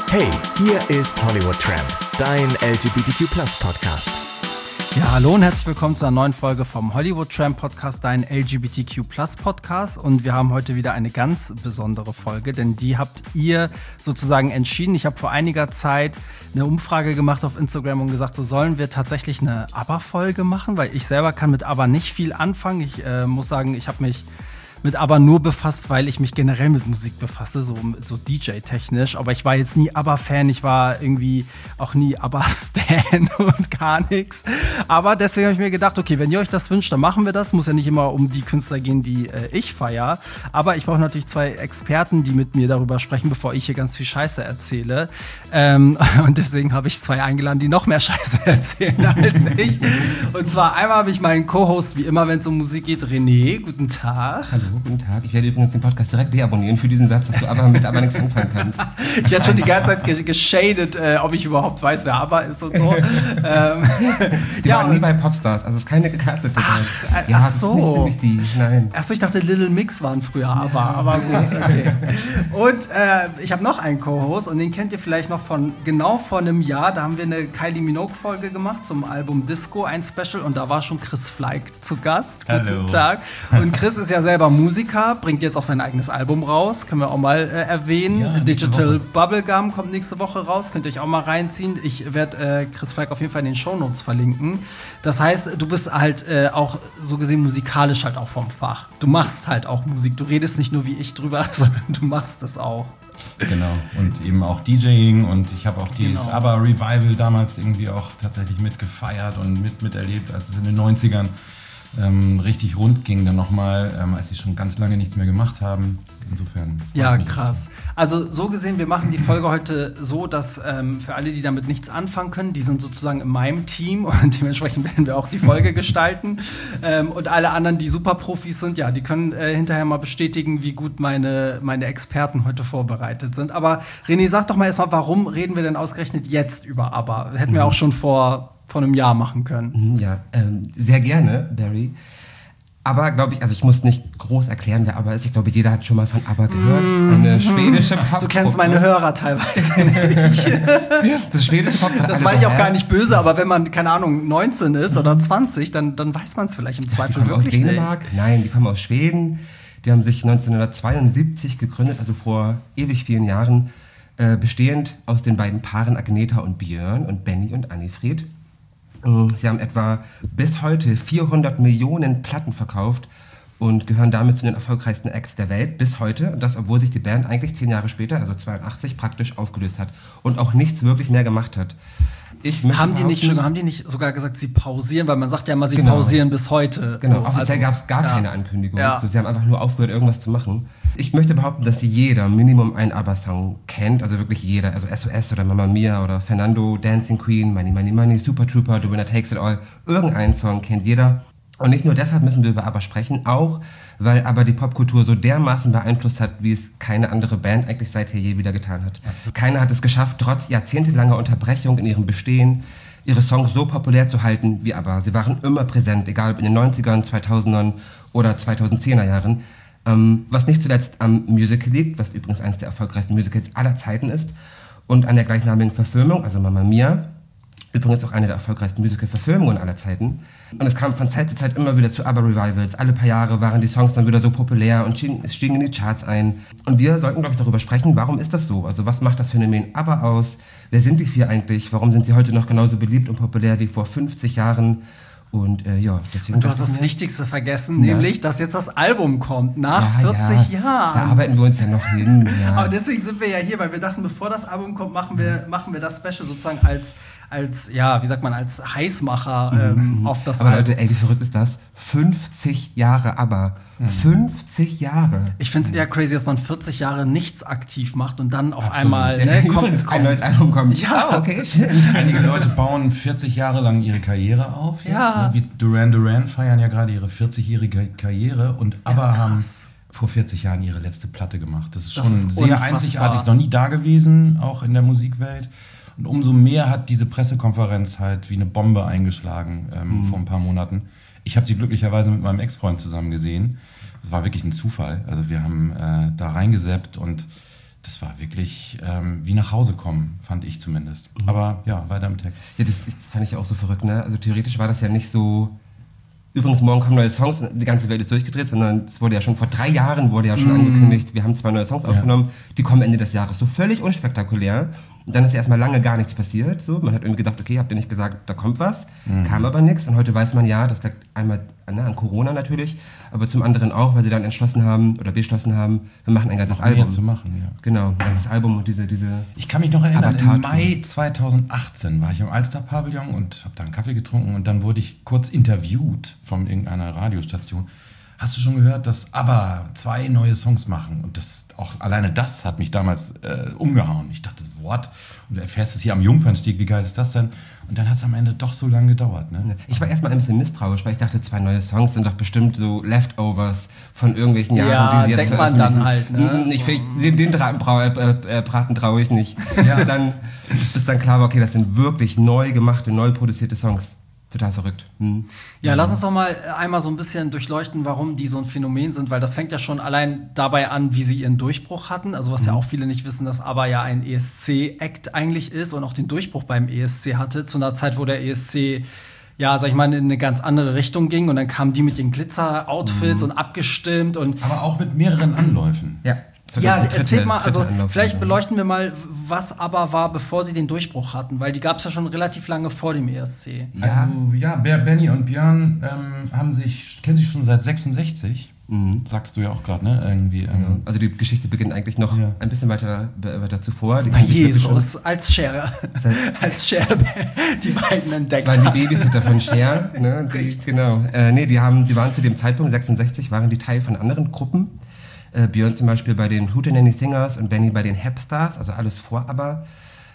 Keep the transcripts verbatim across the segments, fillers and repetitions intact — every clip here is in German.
Hey, hier ist Hollywood Tramp, dein L G B T Q Plus Podcast. Ja, hallo und herzlich willkommen zu einer neuen Folge vom Hollywood Tramp Podcast, dein L G B T Q Plus Podcast. Und wir haben heute wieder eine ganz besondere Folge, denn die habt ihr sozusagen entschieden. Ich habe vor einiger Zeit eine Umfrage gemacht auf Instagram und gesagt, so sollen wir tatsächlich eine ABBA-Folge machen, weil ich selber kann mit ABBA nicht viel anfangen. Ich äh, muss sagen, ich habe mich mit ABBA nur befasst, weil ich mich generell mit Musik befasse, so, so D J-technisch. Aber ich war jetzt nie ABBA-Fan, ich war irgendwie auch nie ABBA-Stan und gar nichts. Aber deswegen habe ich mir gedacht, okay, wenn ihr euch das wünscht, dann machen wir das. Muss ja nicht immer um die Künstler gehen, die äh, ich feiere. Aber ich brauche natürlich zwei Experten, die mit mir darüber sprechen, bevor ich hier ganz viel Scheiße erzähle. Ähm, und deswegen habe ich zwei eingeladen, die noch mehr Scheiße erzählen als ich. Und zwar einmal habe ich meinen Co-Host, wie immer, wenn es um Musik geht, René. Guten Tag. Hallo. Guten Tag. Ich werde übrigens den Podcast direkt deabonnieren für diesen Satz, dass du aber mit ABBA nichts anfangen kannst. Ich hatte schon die ganze Zeit ge- geschadet, äh, ob ich überhaupt weiß, wer ABBA ist und so. ähm, die ja, waren nie bei Popstars, also es ist keine gecastete Band. Ach, ja, ach das so. ist nicht, nicht die, nein. Achso, ich dachte, Little Mix waren früher ABBA, aber gut, okay. Und äh, ich habe noch einen Co-Host und den kennt ihr vielleicht noch von genau vor einem Jahr. Da haben wir eine Kylie Minogue-Folge gemacht zum Album Disco, ein Special, und da war schon Chris Fleig zu Gast. Hallo. Guten Tag. Und Chris ist ja selber Musiker, bringt jetzt auch sein eigenes Album raus, können wir auch mal äh, erwähnen. Ja, Digital Bubblegum kommt nächste Woche raus, könnt ihr euch auch mal reinziehen. Ich werde äh, Chris Fleig auf jeden Fall in den Shownotes verlinken. Das heißt, du bist halt äh, auch so gesehen musikalisch halt auch vom Fach. Du machst halt auch Musik. Du redest nicht nur wie ich drüber, sondern du machst es auch. Genau, und eben auch DJing, und ich habe auch dieses Genau. ABBA-Revival damals irgendwie auch tatsächlich mitgefeiert und mit, miterlebt, als es in den neunzigern ähm, richtig rund ging dann nochmal, ähm, als sie schon ganz lange nichts mehr gemacht haben. Insofern. Ja, krass. Also so gesehen, wir machen die Folge heute so, dass ähm, für alle, die damit nichts anfangen können, die sind sozusagen in meinem Team und dementsprechend werden wir auch die Folge gestalten. Ähm, und alle anderen, die Superprofis sind, ja, die können äh, hinterher mal bestätigen, wie gut meine, meine Experten heute vorbereitet sind. Aber René, sag doch mal erstmal, warum reden wir denn ausgerechnet jetzt über ABBA? Hätten wir auch schon vor, vor einem Jahr machen können. Ja, ähm, sehr gerne, Barry. Aber glaube ich, also ich muss nicht groß erklären, wer ABBA ist. Ich glaube, jeder hat schon mal von ABBA gehört. Mm-hmm. Eine schwedische Popgruppe. Du kennst meine Hörer teilweise nicht. Das schwedische Popgruppe. Das meine ich auch gar nicht böse, aber wenn man, keine Ahnung, neunzehn ist oder zwanzig, dann, dann weiß man es vielleicht im Zweifel die kommen wirklich aus Dänemark? nicht. Nein, die kommen aus Schweden. Die haben sich neunzehnhundertzweiundsiebzig gegründet, also vor ewig vielen Jahren, äh, bestehend aus den beiden Paaren Agneta und Björn und Benny und Annifried. Sie haben etwa bis heute vierhundert Millionen Platten verkauft und gehören damit zu den erfolgreichsten Acts der Welt bis heute. Und das, obwohl sich die Band eigentlich zehn Jahre später, also zweiundachtzig, praktisch aufgelöst hat und auch nichts wirklich mehr gemacht hat. Ich haben, die nicht schon, haben die nicht sogar gesagt, sie pausieren? Weil man sagt ja immer, sie Genau. pausieren bis heute. Genau, so, offiziell also, gab es gar ja. keine Ankündigung. Ja. So, sie haben einfach nur aufgehört, irgendwas zu machen. Ich möchte behaupten, dass jeder Minimum einen ABBA-Song kennt, also wirklich jeder. Also S O S oder Mamma Mia oder Fernando, Dancing Queen, Money Money Money, Super Trooper, The Winner Takes It All. Irgendeinen Song kennt jeder. Und nicht nur deshalb müssen wir über ABBA sprechen, auch weil ABBA die Popkultur so dermaßen beeinflusst hat, wie es keine andere Band eigentlich seither je wieder getan hat. Absolut. Keiner hat es geschafft, trotz jahrzehntelanger Unterbrechung in ihrem Bestehen, ihre Songs so populär zu halten wie ABBA. Sie waren immer präsent, egal ob in den neunzigern, zweitausendern oder zweitausendzehner Jahren. Ähm, was nicht zuletzt am Musical liegt, was übrigens eines der erfolgreichsten Musicals aller Zeiten ist, und an der gleichnamigen Verfilmung, also Mamma Mia, übrigens auch eine der erfolgreichsten Musical-Verfilmungen aller Zeiten. Und es kam von Zeit zu Zeit immer wieder zu ABBA-Revivals. Alle paar Jahre waren die Songs dann wieder so populär und stiegen, stiegen in die Charts ein. Und wir sollten, glaube ich, darüber sprechen, warum ist das so? Also was macht das Phänomen ABBA aus? Wer sind die vier eigentlich? Warum sind sie heute noch genauso beliebt und populär wie vor fünfzig Jahren? Und äh, ja, deswegen. Und du hast das Wichtigste vergessen, ja. nämlich, dass jetzt das Album kommt, nach ja, vierzig ja. Jahren. Da arbeiten wir uns ja noch hin. Ja. Aber deswegen sind wir ja hier, weil wir dachten, bevor das Album kommt, machen wir, machen wir das Special sozusagen als, als, ja, wie sagt man, als Heißmacher ähm, mhm. auf das Aber Album. Leute, ey, wie verrückt ist das? fünfzig Jahre ABBA. Mhm. fünfzig Jahre. Ich finde es eher crazy, dass man vierzig Jahre nichts aktiv macht und dann auf Absolut. einmal Ja, ne, kommt, übrigens, kommt ein neues Album kommt. Ja, oh, okay, schön. Einige Leute bauen vierzig Jahre lang ihre Karriere auf. Jetzt, Ja. ne? Wie Duran Duran feiern ja gerade ihre vierzigjährige Karriere, und ABBA Ja, haben vor vierzig Jahren ihre letzte Platte gemacht. Das ist Das schon ist sehr unfassbar. einzigartig, noch nie da gewesen, auch in der Musikwelt. Und umso mehr hat diese Pressekonferenz halt wie eine Bombe eingeschlagen ähm, mhm. vor ein paar Monaten. Ich habe sie glücklicherweise mit meinem Ex-Freund zusammen gesehen. Das war wirklich ein Zufall. Also wir haben äh, da reingesappt und das war wirklich ähm, wie nach Hause kommen, fand ich zumindest. Mhm. Aber ja, weiter im Text. Ja, das, das fand ich auch so verrückt, ne? Also theoretisch war das ja nicht so, übrigens, morgen kommen neue Songs und die ganze Welt ist durchgedreht, sondern es wurde ja schon vor drei Jahren wurde ja schon mm. angekündigt, wir haben zwei neue Songs ja. aufgenommen, die kommen Ende des Jahres, so völlig unspektakulär. Und dann ist erstmal lange gar nichts passiert. So. Man hat irgendwie gedacht, okay, habt ihr nicht gesagt, da kommt was, mm. kam aber nichts. Und heute weiß man ja, das lag einmal ne, an Corona natürlich, aber zum anderen auch, weil sie dann entschlossen haben oder beschlossen haben, wir machen ein ganzes Noch Album. Mehr zu machen, ja. Genau, ein ganzes Album und diese, diese Ich kann mich noch erinnern, Avatar- im Mai zweitausendachtzehn war ich im Alster-Pavillon und habe da einen Kaffee getrunken und dann wurde ich kurz interviewt von irgendeiner Radiostation. Hast du schon gehört, dass ABBA zwei neue Songs machen? Und das auch alleine das hat mich damals äh, umgehauen. Ich dachte, Wort, und du erfährst es hier am Jungfernstieg, wie geil ist das denn? Und dann hat es am Ende doch so lange gedauert. Ne? Ich war erstmal ein bisschen misstrauisch, weil ich dachte, zwei neue Songs sind doch bestimmt so Leftovers von irgendwelchen Jahren, ja, die sie jetzt denkt man dann halt. Ne? Ich, ich, den den Dra- Brau- äh, äh, Braten traue ich nicht. Ja. dann, bis dann klar war, okay, das sind wirklich neu gemachte, neu produzierte Songs. Total verrückt. Hm. Ja, lass uns doch mal einmal so ein bisschen durchleuchten, warum die so ein Phänomen sind, weil das fängt ja schon allein dabei an, wie sie ihren Durchbruch hatten. Also was mhm. ja auch viele nicht wissen, dass ABBA ja ein E S C-Act eigentlich ist und auch den Durchbruch beim E S C hatte, zu einer Zeit, wo der E S C, ja, sag ich mal, in eine ganz andere Richtung ging und dann kamen die mit ihren Glitzer-Outfits mhm. und abgestimmt und aber auch mit mehreren Anläufen. Ja. Ja, erzähl mal, also vielleicht beleuchten wir mal, was ABBA war, bevor sie den Durchbruch hatten, weil die gab es ja schon relativ lange vor dem E S C. Ja. Also ja, Benny und Björn ähm, haben sich, kennen sich schon seit sechsundsechzig, mhm. sagst du ja auch gerade, ne? Irgendwie, ähm, ja. Also die Geschichte beginnt eigentlich noch ja. ein bisschen weiter, weiter zuvor. Die Bei Jesus, als Cher, als Cher die beiden entdeckt hat. Das waren die Babysitter von Cher, ne? Die, genau. Äh, nee, die, haben, die waren zu dem Zeitpunkt, sechsundsechzig, waren die Teil von anderen Gruppen. Äh, Björn zum Beispiel bei den Hootenanny Singers und Benny bei den Hepstars, also alles vor ABBA.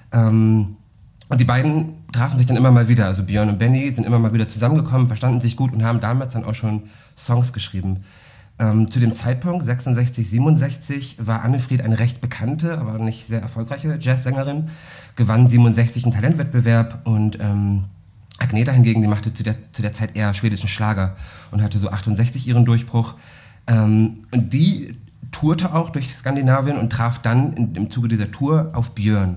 Ähm, und die beiden trafen sich dann immer mal wieder. Also Björn und Benny sind immer mal wieder zusammengekommen, verstanden sich gut und haben damals dann auch schon Songs geschrieben. Ähm, zu dem Zeitpunkt, sechsundsechzig, siebenundsechzig, war Annefried eine recht bekannte, aber nicht sehr erfolgreiche Jazzsängerin, gewann siebenundsechzig einen Talentwettbewerb und ähm, Agneta hingegen, die machte zu der, zu der Zeit eher schwedischen Schlager und hatte so achtundsechzig ihren Durchbruch. Ähm, und die tourte auch durch Skandinavien und traf dann in, im Zuge dieser Tour auf Björn.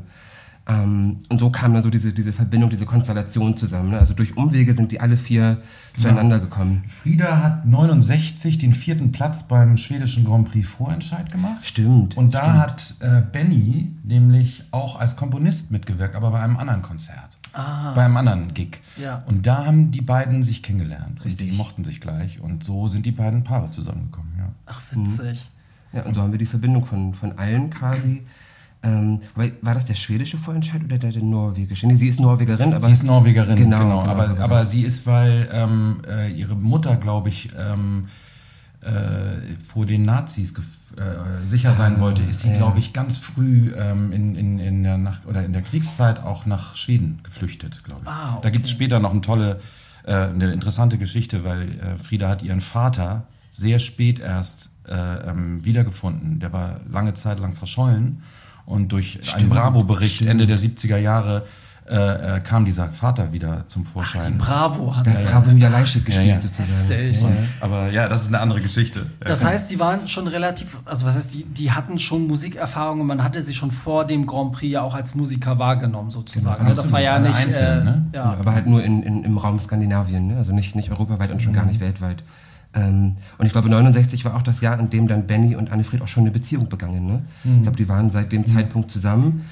Ähm, und so kam dann so diese, diese Verbindung, diese Konstellation zusammen. Ne? Also durch Umwege sind die alle vier zueinander gekommen. Frieda hat neunundsechzig den vierten Platz beim schwedischen Grand Prix Vorentscheid gemacht. Stimmt. Und da stimmt. hat äh, Benny nämlich auch als Komponist mitgewirkt, aber bei einem anderen Konzert. Ah. Bei einem anderen Gig. Ja. Und da haben die beiden sich kennengelernt. Richtig. Und die mochten sich gleich. Und so sind die beiden Paare zusammengekommen. Ja. Ach, witzig. Ja, und so haben wir die Verbindung von, von allen quasi. Ähm, war das der schwedische Vorentscheid oder der, der norwegische? Nee, sie ist Norwegerin, aber... Sie ist Norwegerin, genau. genau, genau aber, so aber sie ist, weil ähm, äh, ihre Mutter, glaube ich, ähm, äh, vor den Nazis gef- äh, sicher sein wollte, ist sie, ja. glaube ich, ganz früh ähm, in, in, in, der Nach- oder in der Kriegszeit auch nach Schweden geflüchtet, glaube ich. Ah, okay. Da gibt es später noch eine tolle, äh, eine interessante Geschichte, weil äh, Frieda hat ihren Vater sehr spät erst äh, ähm, wiedergefunden. Der war lange Zeit lang verschollen. Und durch Stimmt, einen Bravo-Bericht stimmt. Ende der siebziger Jahre äh, äh, kam dieser Vater wieder zum Vorschein. Ach, die Bravo hat Da hat ja, Bravo wieder Leichtstück gespielt, Ja, ja. sozusagen. Heftig. Ja. Und, aber ja, das ist eine andere Geschichte. Das heißt, die waren schon relativ, also was heißt, die, die hatten schon Musikerfahrung und man hatte sie schon vor dem Grand Prix ja auch als Musiker wahrgenommen, sozusagen. Genau, Ne? Das war ja alle nicht. einzeln, äh, ne? ja. Aber halt nur in, in, im Raum Skandinavien, ne? Also nicht, nicht europaweit und schon Mhm. gar nicht weltweit. Ähm, und ich glaube, neunundsechzig war auch das Jahr, in dem dann Benny und Annefried auch schon eine Beziehung begangen. Ne? Mhm. Ich glaube, die waren seit dem Zeitpunkt zusammen.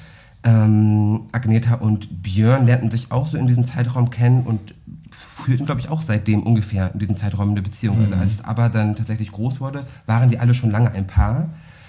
Ähm, Agneta und Björn lernten sich auch so in diesem Zeitraum kennen und führten, glaube ich, auch seitdem ungefähr in diesem Zeitraum eine Beziehung. Mhm. Also als es aber dann tatsächlich groß wurde, waren die alle schon lange ein Paar.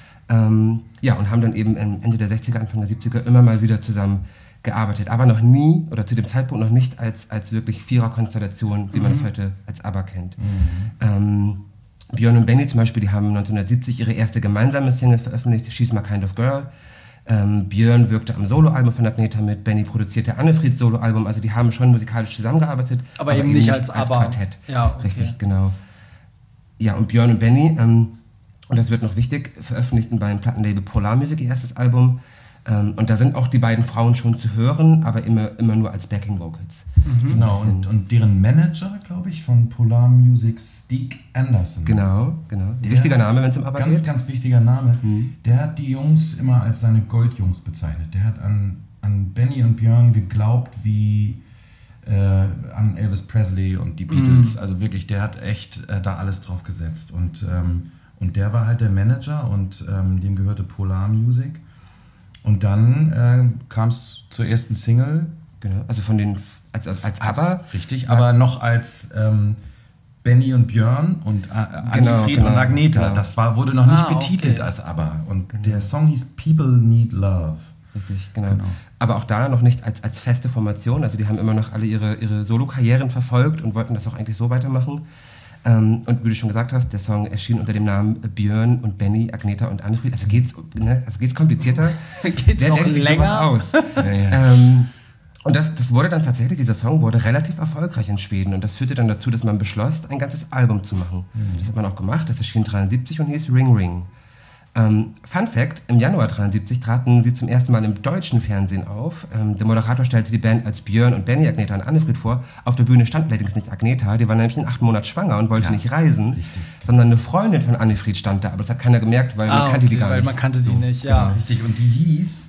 Ähm, ja, und haben dann eben Ende der sechziger, Anfang der siebziger immer mal wieder zusammen gearbeitet, aber noch nie oder zu dem Zeitpunkt noch nicht als, als wirklich Vierer-Konstellation, wie man es heute als ABBA kennt. Mhm. Ähm, Björn und Benny zum Beispiel, die haben neunzehnhundertsiebzig ihre erste gemeinsame Single veröffentlicht, She's My Kind of Girl. Ähm, Björn wirkte am Soloalbum von Agneta mit, Benny produzierte Annefrieds Soloalbum, also die haben schon musikalisch zusammengearbeitet, aber, aber eben nicht als, als Quartett. Ja, okay. Richtig, genau. Ja, und Björn und Benny, ähm, und das wird noch wichtig, veröffentlichten beim Plattenlabel Polar Music ihr erstes Album. Ähm, und da sind auch die beiden Frauen schon zu hören, aber immer, immer nur als Backing Vocals. Mhm. Genau, und, und deren Manager, glaube ich, von Polar Music, Stieg Anderson. Genau, genau. Der Wichtiger Name, wenn es um ABBA ganz, geht. Ganz, ganz wichtiger Name. Mhm. Der hat die Jungs immer als seine Goldjungs bezeichnet. Der hat an, an Benny und Björn geglaubt wie äh, an Elvis Presley und die Beatles. Mhm. Also wirklich, der hat echt äh, da alles drauf gesetzt. Und, ähm, und der war halt der Manager und ähm, dem gehörte Polar Music. Und dann äh, kam es zur ersten Single. Genau, also von den, als, als, als ABBA. Richtig, aber noch als ähm, Benny und Björn und äh, genau, Annefried genau, und Agneta. Genau. Das war, wurde noch nicht Ah, betitelt okay. als ABBA. Und Genau. der Song hieß People Need Love. Richtig, genau. Genau. Aber auch da noch nicht als, als feste Formation. Also die haben immer noch alle ihre, ihre Solo-Karrieren verfolgt und wollten das auch eigentlich so weitermachen. Ähm, und wie du schon gesagt hast, der Song erschien unter dem Namen Björn und Benny, Agneta und Annefried. Also geht's, ne, also geht's komplizierter. Geht's Wer noch denkt sich länger? sowas aus? Ja, ja. ähm, und das, das wurde dann tatsächlich, dieser Song wurde relativ erfolgreich in Schweden. Und das führte dann dazu, dass man beschloss, ein ganzes Album zu machen. Mhm. Das hat man auch gemacht. Das erschien dreiundsiebzig und hieß Ring Ring. Ähm, Fun Fact, im Januar dreiundsiebzig traten sie zum ersten Mal im deutschen Fernsehen auf. Ähm, der Moderator stellte die Band als Björn und Benny, Agneta und Annefried vor. Auf der Bühne stand allerdings nicht Agneta, die war nämlich in acht Monaten schwanger und wollte Ja, nicht reisen, richtig. sondern eine Freundin von Annefried stand da. Aber das hat keiner gemerkt, weil Ah, man kannte okay, die gar weil nicht. man kannte die nicht, ja. genau. Richtig, und die hieß,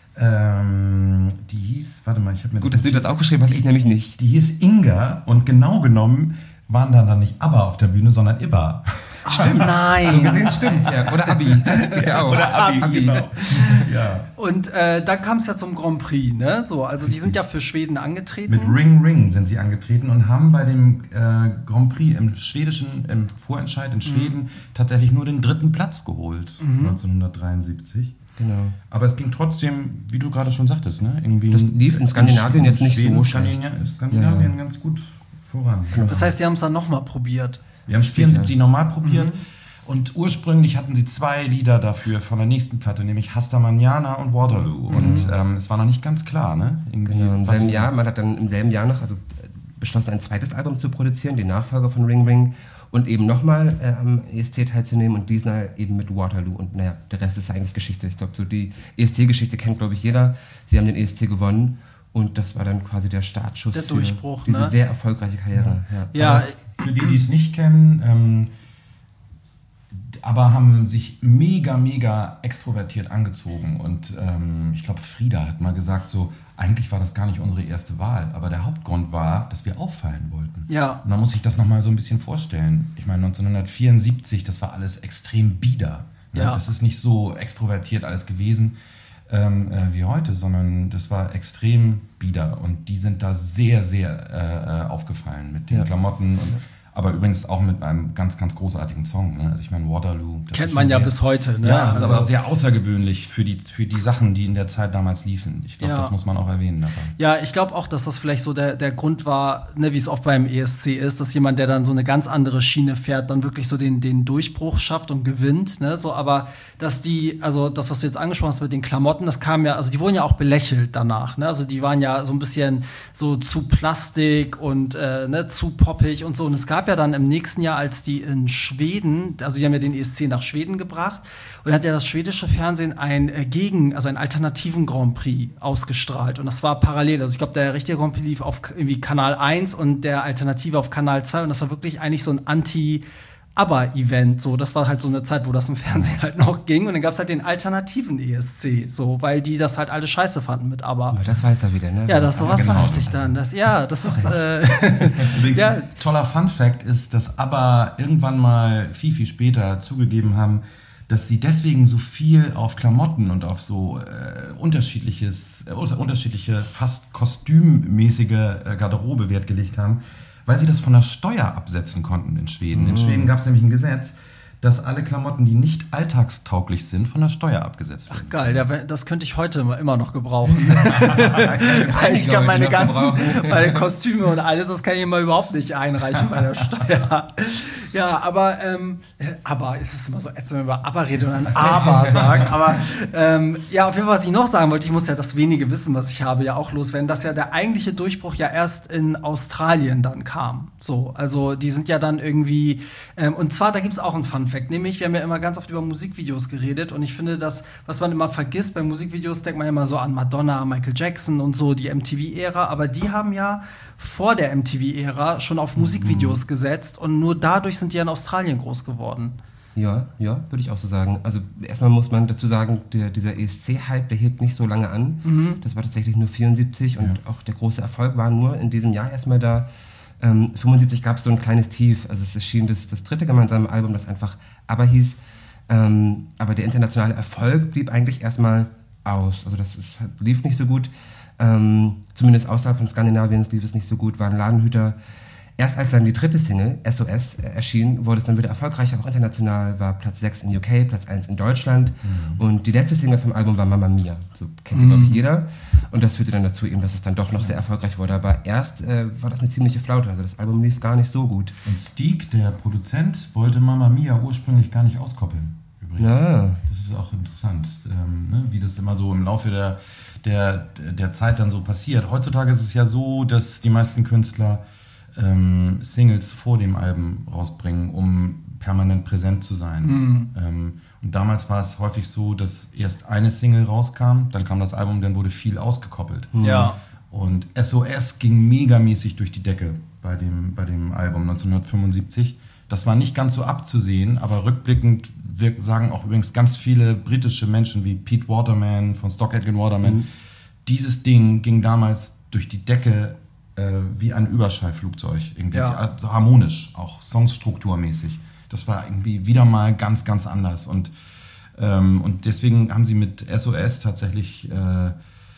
ähm, die hieß, warte mal, ich habe mir Gut, dass du das aufgeschrieben hast, ich nämlich nicht. Die hieß Inga und genau genommen waren da dann nicht ABBA auf der Bühne, sondern Ibba. Stimmt. Nein. Gesehen, stimmt, ja. Oder Abi. Geht ja auch. Oder Abi, Abi. genau. Ja. Und äh, dann kam es ja zum Grand Prix, ne? So, also die sind ja für Schweden angetreten. Mit Ring Ring sind sie angetreten und haben bei dem äh, Grand Prix im schwedischen, im Vorentscheid in Schweden mhm. tatsächlich nur den dritten Platz geholt, mhm. neunzehnhundertdreiundsiebzig. Genau. Aber es ging trotzdem, wie du gerade schon sagtest, ne? Irgendwie Das lief in Skandinavien jetzt nicht Schweden, so schlecht. Skandinavien, Skandinavien Ja. ganz gut voran. Das heißt, die haben es dann nochmal probiert. Wir haben es vierundsiebzig nochmal probiert. Mhm. Und ursprünglich hatten sie zwei Lieder dafür von der nächsten Platte, nämlich Hasta Mañana und Waterloo. Mhm. Und ähm, es war noch nicht ganz klar, ne? Irgendwie, Genau, im was selben Jahr, man hat dann im selben Jahr noch, also äh, beschlossen, ein zweites Album zu produzieren, den Nachfolger von Ring Ring, und eben nochmal äh, am E S C teilzunehmen und diesmal eben mit Waterloo. Und naja, der Rest ist eigentlich Geschichte. Ich glaube, so die E S C-Geschichte kennt, glaube ich, jeder. Sie haben den E S C gewonnen und das war dann quasi der Startschuss Der für Durchbruch, diese ne? sehr erfolgreiche Karriere. Ja. Ja, Aber für die, die es nicht kennen, ähm, aber haben sich mega, mega extrovertiert angezogen. Und ähm, ich glaube, Frieda hat mal gesagt, so, eigentlich war das gar nicht unsere erste Wahl, aber der Hauptgrund war, dass wir auffallen wollten. Ja. Und man muss sich das nochmal so ein bisschen vorstellen. Ich meine, neunzehnhundertvierundsiebzig, das war alles extrem bieder. Ne? Ja. Das ist nicht so extrovertiert alles gewesen ähm, äh, wie heute, sondern das war extrem bieder. Und die sind da sehr, sehr äh, aufgefallen mit den Ja. Klamotten. Und, aber übrigens auch mit einem ganz, ganz großartigen Song. Ne? Also ich meine, Waterloo. das kennt ist man schon ja sehr, bis heute, ne? Ja, das ist Also- aber sehr außergewöhnlich für die, für die Sachen, die in der Zeit damals liefen. Ich glaube, Ja. das muss man auch erwähnen dabei. Ja, ich glaube auch, dass das vielleicht so der, der Grund war, ne, wie es oft beim E S C ist, dass jemand, der dann so eine ganz andere Schiene fährt, dann wirklich so den, den Durchbruch schafft und gewinnt. Ne? So, aber dass die, also das, was du jetzt angesprochen hast mit den Klamotten, das kam ja, also die wurden ja auch belächelt danach. Ne? Also die waren ja so ein bisschen so zu Plastik und äh, ne, zu poppig und so. Und es gab ja dann im nächsten Jahr, als die in Schweden, also die haben ja den E S C nach Schweden gebracht, und hat ja das schwedische Fernsehen ein äh, Gegen, also einen alternativen Grand Prix ausgestrahlt. Und das war parallel. Also ich glaube, der richtige Grand Prix lief auf irgendwie Kanal eins und der Alternative auf Kanal zwei. Und das war wirklich eigentlich so ein Anti- ABBA-Event, so, das war halt so eine Zeit, wo das im Fernsehen halt noch ging, und dann gab es halt den alternativen E S C, so, weil die das halt alle scheiße fanden mit ABBA. Aber das weiß er wieder, ne? Ja, das sowas genau. weiß ich dann. Das, ja, das ist äh, Übrigens, ja, ein toller Fun-Fact ist, dass ABBA irgendwann mal viel, viel später zugegeben haben, dass sie deswegen so viel auf Klamotten und auf so äh, unterschiedliches, äh, unterschiedliche, fast kostümmäßige äh, Garderobe Wert gelegt haben, weil sie das von der Steuer absetzen konnten in Schweden. Mhm. In Schweden gab es nämlich ein Gesetz, dass alle Klamotten, die nicht alltagstauglich sind, von der Steuer abgesetzt werden. geil, da- das könnte ich heute immer- immer noch gebrauchen. Einige Ich kann meine Leute noch ganzen, gebrauchen. meine Kostüme und alles, das kann ich immer überhaupt nicht einreichen bei der Steuer. Ja, aber, ähm, aber, es ist immer so ätzend, wenn man über aber redet und dann aber sagt. Aber, ähm, ja, auf jeden Fall, was ich noch sagen wollte, ich muss ja das wenige Wissen, was ich habe, ja auch loswerden, dass ja der eigentliche Durchbruch ja erst in Australien dann kam. So, also, die sind ja dann irgendwie, ähm, und zwar, da gibt es auch einen Fun Fun Fact. Nämlich, wir haben ja immer ganz oft über Musikvideos geredet und ich finde, das, was man immer vergisst, bei Musikvideos denkt man ja immer so an Madonna, Michael Jackson und so, die M T V-Ära, aber die haben ja vor der M T V-Ära schon auf Musikvideos mhm. gesetzt und nur dadurch sind die in Australien groß geworden. Ja, ja, würde ich auch so sagen. Also erstmal muss man dazu sagen, der, dieser E S C-Hype, der hielt nicht so lange an. Mhm. Das war tatsächlich nur vierundsiebzig und ja. auch der große Erfolg war nur in diesem Jahr erstmal da. Ähm, fünfundsiebzig gab es so ein kleines Tief. Also es erschien das, das dritte gemeinsame Album, das einfach ABBA hieß. Ähm, aber der internationale Erfolg blieb eigentlich erstmal aus. Also das ist, lief nicht so gut. Ähm, zumindest außerhalb von Skandinaviens lief es nicht so gut, waren Ladenhüter. Erst als dann die dritte Single, S O S, erschien, wurde es dann wieder erfolgreicher, auch international, war Platz sechs in U K, Platz eins in Deutschland mhm. und die letzte Single vom Album war Mamma Mia, so kennt ihr, mhm. glaube ich, jeder. Und das führte dann dazu, eben, dass es dann doch noch sehr erfolgreich wurde, aber erst äh, war das eine ziemliche Flaute, also das Album lief gar nicht so gut. Und Stieg, der Produzent, wollte Mamma Mia ursprünglich gar nicht auskoppeln, übrigens. Ja. Das ist auch interessant, ähm, ne? Wie das immer so im Laufe der, der, der Zeit dann so passiert. Heutzutage ist es ja so, dass die meisten Künstler Ähm, Singles vor dem Album rausbringen, um permanent präsent zu sein. Mhm. Ähm, und damals war es häufig so, dass erst eine Single rauskam, dann kam das Album, dann wurde viel ausgekoppelt. Ja. Und S O S ging megamäßig durch die Decke bei dem, bei dem Album neunzehnhundertfünfundsiebzig. Das war nicht ganz so abzusehen, aber rückblickend wir sagen auch übrigens ganz viele britische Menschen wie Pete Waterman von Stock Aitken Waterman, mhm. dieses Ding ging damals durch die Decke wie ein Überschallflugzeug, irgendwie ja. so harmonisch, auch songstrukturmäßig. Das war irgendwie wieder mal ganz, ganz anders. Und, ähm, und deswegen haben sie mit S O S tatsächlich äh,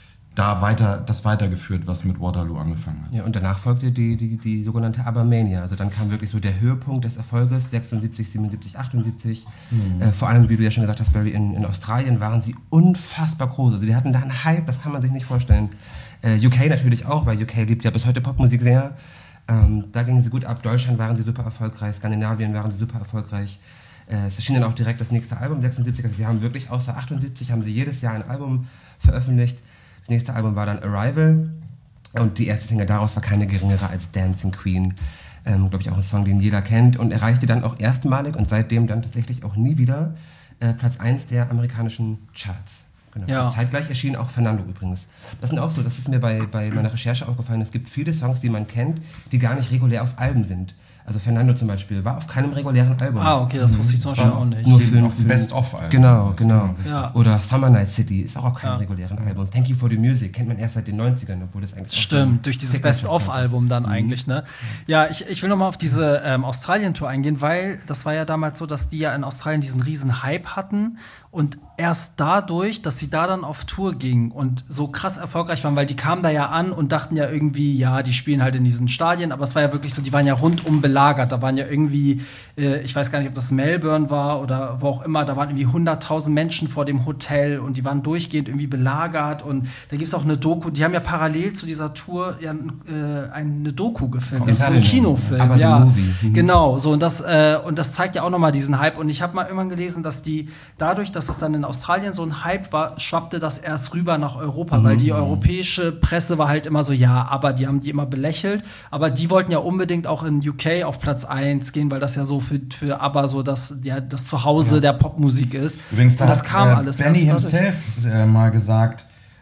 da weiter, das weitergeführt, was mit Waterloo angefangen hat. Ja, und danach folgte die, die, die sogenannte ABBA-Mania. Also dann kam wirklich so der Höhepunkt des Erfolges, sechsundsiebzig, siebenundsiebzig, achtundsiebzig. Mhm. Äh, vor allem, wie du ja schon gesagt hast, Barry, in, in Australien waren sie unfassbar groß. Also die hatten da einen Hype, das kann man sich nicht vorstellen. Uh, U K natürlich auch, weil U K liebt ja bis heute Popmusik sehr. Ähm, da gingen sie gut ab. Deutschland waren sie super erfolgreich, Skandinavien waren sie super erfolgreich. Äh, es erschien dann auch direkt das nächste Album, sechsundsiebzig. Also sie haben wirklich außer achtundsiebzig haben sie jedes Jahr ein Album veröffentlicht. Das nächste Album war dann Arrival und die erste Single daraus war keine geringere als Dancing Queen. Ähm, Glaube ich auch ein Song, den jeder kennt und erreichte dann auch erstmalig und seitdem dann tatsächlich auch nie wieder äh, Platz eins der amerikanischen Charts. Genau. Ja. Zeitgleich erschien auch Fernando übrigens. Das sind auch so, das ist mir bei, bei meiner Recherche aufgefallen, es gibt viele Songs, die man kennt, die gar nicht regulär auf Alben sind. Also Fernando zum Beispiel war auf keinem regulären Album. Ah, okay, das wusste ich zum Beispiel auch nicht. Nur für auf ein Best-of-Album. Genau, genau. Ja. Oder Summer Night City ist auch auf keinem ja. regulären Album. Thank You for the Music kennt man erst seit den neunzigern, obwohl das eigentlich stimmt, durch dieses Best-of-Album dann mhm. eigentlich, ne? Ja, ich, ich will nochmal auf diese ähm, Australien-Tour eingehen, weil das war ja damals so, dass die ja in Australien diesen riesen Hype hatten und erst dadurch, dass sie da dann auf Tour gingen und so krass erfolgreich waren, weil die kamen da ja an und dachten ja irgendwie, ja, die spielen halt in diesen Stadien, aber es war ja wirklich so, die waren ja rundum belagert, da waren ja irgendwie, äh, ich weiß gar nicht, ob das Melbourne war oder wo auch immer, da waren irgendwie hunderttausend Menschen vor dem Hotel und die waren durchgehend irgendwie belagert und da gibt es auch eine Doku, die haben ja parallel zu dieser Tour ja äh, eine Doku gefilmt, das ist so ein Kinofilm, aber ja, mhm. genau, so und das, äh, und das zeigt ja auch nochmal diesen Hype und ich habe mal irgendwann gelesen, dass die, dadurch, dass es dann in Australien so ein Hype war, schwappte das erst rüber nach Europa, mhm. weil die europäische Presse war halt immer so, ja, aber die haben die immer belächelt, aber die wollten ja unbedingt auch in U K auf Platz eins gehen, weil das ja so für, für ABBA so das, ja, das Zuhause ja. der Popmusik ist. Übrigens, da das hat kam äh, alles Benny himself äh, mal gesagt,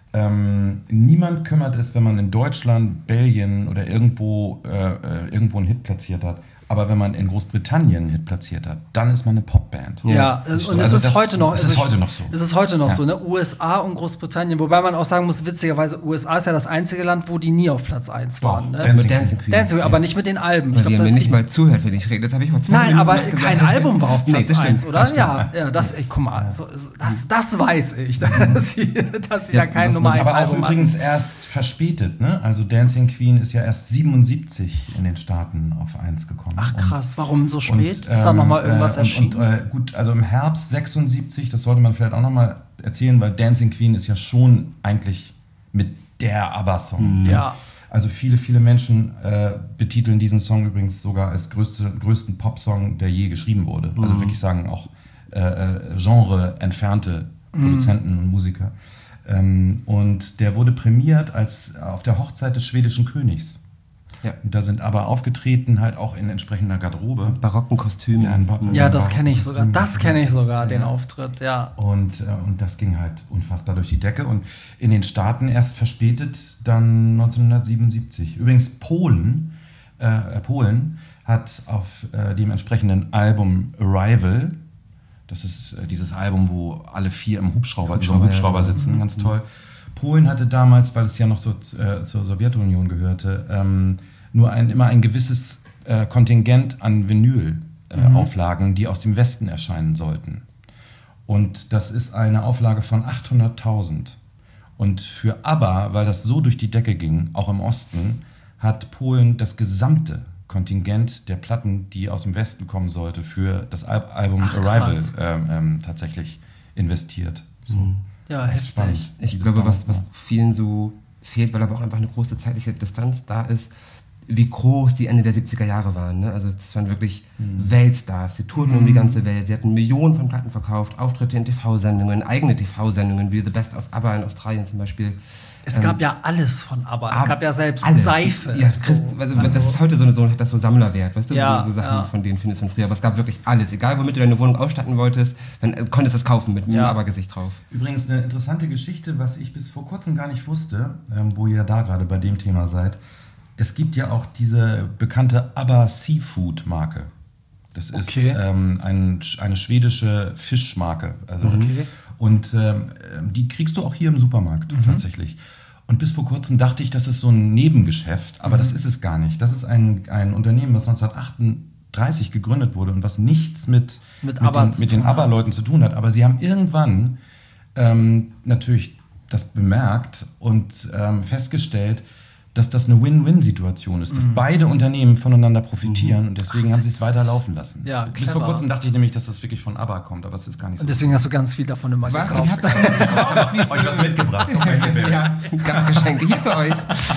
ähm, niemand kümmert es, wenn man in Deutschland, Belgien oder irgendwo, äh, irgendwo einen Hit platziert hat. Aber wenn man in Großbritannien einen Hit platziert hat, dann ist man eine Popband. Ja, ja. und es also ist heute noch. Es ist heute noch so. Es ist heute noch ja. so, ne? U S A und Großbritannien, wobei man auch sagen muss, witzigerweise, U S A ist ja das einzige Land, wo die nie auf Platz eins waren. Doch, ne? Dancing, Dancing Queen. Dancing, aber nicht mit den Alben. Ich glaube, mir nicht mal zuhört, wenn ich rede. Das habe ich mal zwei Nein, aber kein Album war auf Platz nee, das eins, oder? Das ja, ja, das, ey, guck mal, so, das, das weiß ich, dass sie, dass sie ja, da kein Nummer eins aber Album auch übrigens hatten. Erst verspätet, ne? Also Dancing Queen ist ja erst siebenundsiebzig in den Staaten auf eins gekommen. Ach krass, warum so spät? Und, ist da noch mal irgendwas äh, erschienen? Und, äh, gut, also im Herbst sechsundsiebzig, das sollte man vielleicht auch noch mal erzählen, weil Dancing Queen ist ja schon eigentlich mit der ABBA-Song. Mhm. Ja. Also viele, viele Menschen äh, betiteln diesen Song übrigens sogar als größte, größten Popsong, der je geschrieben wurde. Mhm. Also wirklich sagen auch äh, Genre-entfernte Produzenten mhm. und Musiker. Ähm, und der wurde prämiert als auf der Hochzeit des schwedischen Königs. Ja. Und da sind aber aufgetreten, halt auch in entsprechender Garderobe. Barocken Kostüme. Ja, ein ba- Ja, das kenne ich sogar. Das kenne ich sogar, den Auftritt, ja. Und, äh, und das ging halt unfassbar durch die Decke. Und in den Staaten erst verspätet dann neunzehnhundertsiebenundsiebzig. Übrigens Polen, äh, Polen hat auf äh, dem entsprechenden Album Arrival, das ist äh, dieses Album, wo alle vier im Hubschrauber, in so einem Hubschrauber sitzen, mhm. ganz toll. Polen hatte damals, weil es ja noch so äh, zur Sowjetunion gehörte, ähm, nur ein, immer ein gewisses äh, Kontingent an Vinyl-Auflagen, äh, mhm. die aus dem Westen erscheinen sollten. Und das ist eine Auflage von achthunderttausend. Und für ABBA, weil das so durch die Decke ging, auch im Osten, hat Polen das gesamte Kontingent der Platten, die aus dem Westen kommen sollte, für das Al- Album Ach, Arrival ähm, ähm, tatsächlich investiert. So. Mhm. Ja, heftig. Spannend. Ich glaube, was, was vielen so fehlt, weil aber auch einfach eine große zeitliche Distanz da ist, wie groß die Ende der siebziger Jahre waren. Ne? Also es waren wirklich mhm. Weltstars, sie tourten mhm. um die ganze Welt, sie hatten Millionen von Platten verkauft, Auftritte in T V-Sendungen, eigene T V-Sendungen, wie The Best of ABBA in Australien zum Beispiel. Es gab ähm, ja alles von ABBA. Es gab ja selbst alles. Seife. Ja, Christ, so. also, also, das ist heute so, eine, so, hat das so Sammlerwert, weißt du, ja, wo du so Sachen ja. von denen findest von früher. Aber es gab wirklich alles. Egal, womit du deine Wohnung ausstatten wolltest, dann äh, konntest du es kaufen mit einem ja. ABBA-Gesicht drauf. Übrigens eine interessante Geschichte, was ich bis vor kurzem gar nicht wusste, ähm, wo ihr da gerade bei dem Thema seid. Es gibt ja auch diese bekannte ABBA Seafood-Marke. Das ist okay. ähm, ein, eine schwedische Fischmarke. Also, okay. Und ähm, die kriegst du auch hier im Supermarkt mhm. tatsächlich. Und bis vor kurzem dachte ich, das ist so ein Nebengeschäft, aber mhm. das ist es gar nicht. Das ist ein, ein Unternehmen, was neunzehnhundertachtunddreißig gegründet wurde und was nichts mit, mit, mit, den, mit den ABBA-Leuten zu tun hat. Aber sie haben irgendwann ähm, natürlich das bemerkt und ähm, festgestellt, dass das eine Win-Win-Situation ist, dass mhm. beide Unternehmen voneinander profitieren mhm. und deswegen Ach, haben sie es weiter laufen lassen. Ja, bis vor kurzem dachte ich nämlich, dass das wirklich von ABBA kommt, aber es ist gar nicht so. Und deswegen hast du ganz viel davon immer gekauft. Ich hab davon euch was mitgebracht. Okay, ja, Geschenke hier für euch.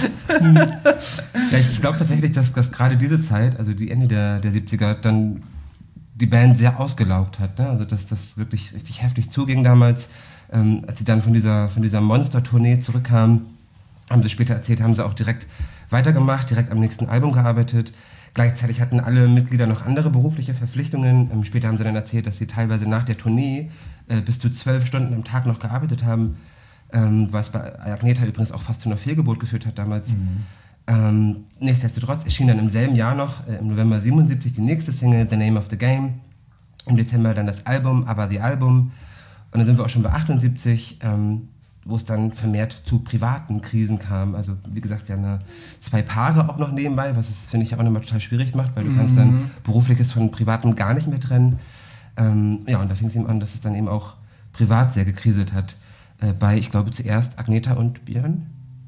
Ja, ich glaube tatsächlich, dass, dass gerade diese Zeit, also die Ende der, der siebziger, dann die Band sehr ausgelaugt hat. Ne? Also dass das wirklich richtig heftig zuging damals, ähm, als sie dann von dieser, von dieser Monster-Tournee zurückkamen. Haben sie später erzählt, haben sie auch direkt weitergemacht, direkt am nächsten Album gearbeitet. Gleichzeitig hatten alle Mitglieder noch andere berufliche Verpflichtungen. Ähm, später haben sie dann erzählt, dass sie teilweise nach der Tournee äh, bis zu zwölf Stunden am Tag noch gearbeitet haben, ähm, was bei Agnetha übrigens auch fast zu einer Fehlgeburt geführt hat damals. Mhm. Ähm, nichtsdestotrotz erschien dann im selben Jahr noch, äh, im November siebenundsiebzig, die nächste Single, The Name of the Game. Im Dezember dann das Album, ABBA The Album. Und dann sind wir auch schon bei achtundsiebzig, ähm, wo es dann vermehrt zu privaten Krisen kam. Also wie gesagt, wir haben da zwei Paare auch noch nebenbei, was es, finde ich, auch nochmal total schwierig macht, weil du mhm. kannst dann Berufliches von Privatem gar nicht mehr trennen. Ähm, ja, und da fing es eben an, dass es dann eben auch privat sehr gekriselt hat. Äh, bei, ich glaube, zuerst Agnetha und Björn.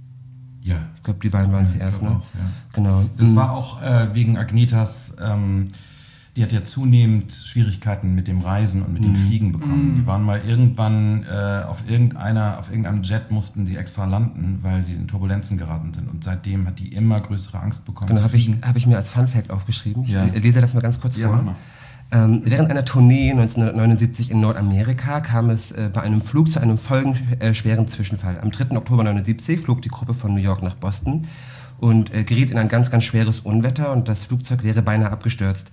Ja. Ich glaube, die beiden waren ja, zuerst, ne? Auch, ja. Genau. Das mhm. war auch äh, wegen Agnethas... Ähm, die hat ja zunehmend Schwierigkeiten mit dem Reisen und mit dem Fliegen bekommen. Mm. Die waren mal irgendwann äh, auf irgendeiner, auf irgendeinem Jet mussten die extra landen, weil sie in Turbulenzen geraten sind. Und seitdem hat die immer größere Angst bekommen. Genau, habe ich, hab ich mir als Funfact aufgeschrieben. Ich ja. lese das mal ganz kurz ja, vor. Ähm, während einer Tournee neunzehnhundertneunundsiebzig in Nordamerika kam es äh, bei einem Flug zu einem folgenschweren Zwischenfall. Am dritten Oktober neunzehnhundertneunundsiebzig flog die Gruppe von New York nach Boston und äh, geriet in ein ganz, ganz schweres Unwetter und das Flugzeug wäre beinahe abgestürzt.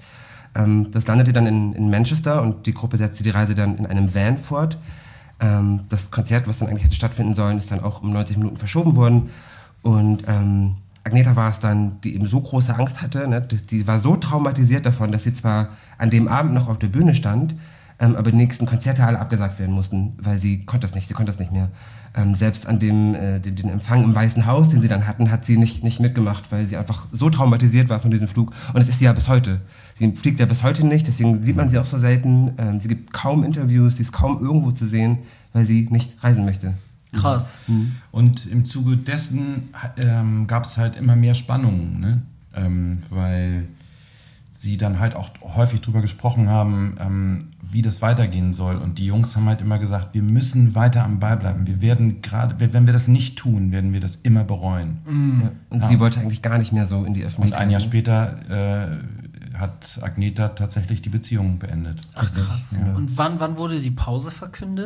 Das landete dann in, in Manchester und die Gruppe setzte die Reise dann in einem Van fort. Ähm, das Konzert, was dann eigentlich hätte stattfinden sollen, ist dann auch um neunzig Minuten verschoben worden. Und ähm, Agnetha war es dann, die eben so große Angst hatte, ne, die, die war so traumatisiert davon, dass sie zwar an dem Abend noch auf der Bühne stand, ähm, aber die nächsten Konzerte alle abgesagt werden mussten, weil sie konnte das nicht, sie konnte das nicht mehr. Ähm, selbst an dem äh, den, den Empfang im Weißen Haus, den sie dann hatten, hat sie nicht, nicht mitgemacht, weil sie einfach so traumatisiert war von diesem Flug. Und das ist sie ja bis heute. Sie fliegt ja bis heute nicht, deswegen sieht man sie auch so selten. Ähm, sie gibt kaum Interviews, sie ist kaum irgendwo zu sehen, weil sie nicht reisen möchte. Krass. Mhm. Und im Zuge dessen ähm, gab es halt immer mehr Spannungen, ne? ähm, weil sie dann halt auch häufig drüber gesprochen haben, ähm, wie das weitergehen soll. Und die Jungs haben halt immer gesagt, wir müssen weiter am Ball bleiben. Wir werden gerade, wenn wir das nicht tun, werden wir das immer bereuen. Mhm. Ja. Und ja. sie wollte eigentlich gar nicht mehr so in die Öffentlichkeit. Und ein Jahr später äh, hat Agnetha tatsächlich die Beziehung beendet. Ach krass. Ja. Und wann, wann wurde die Pause verkündet?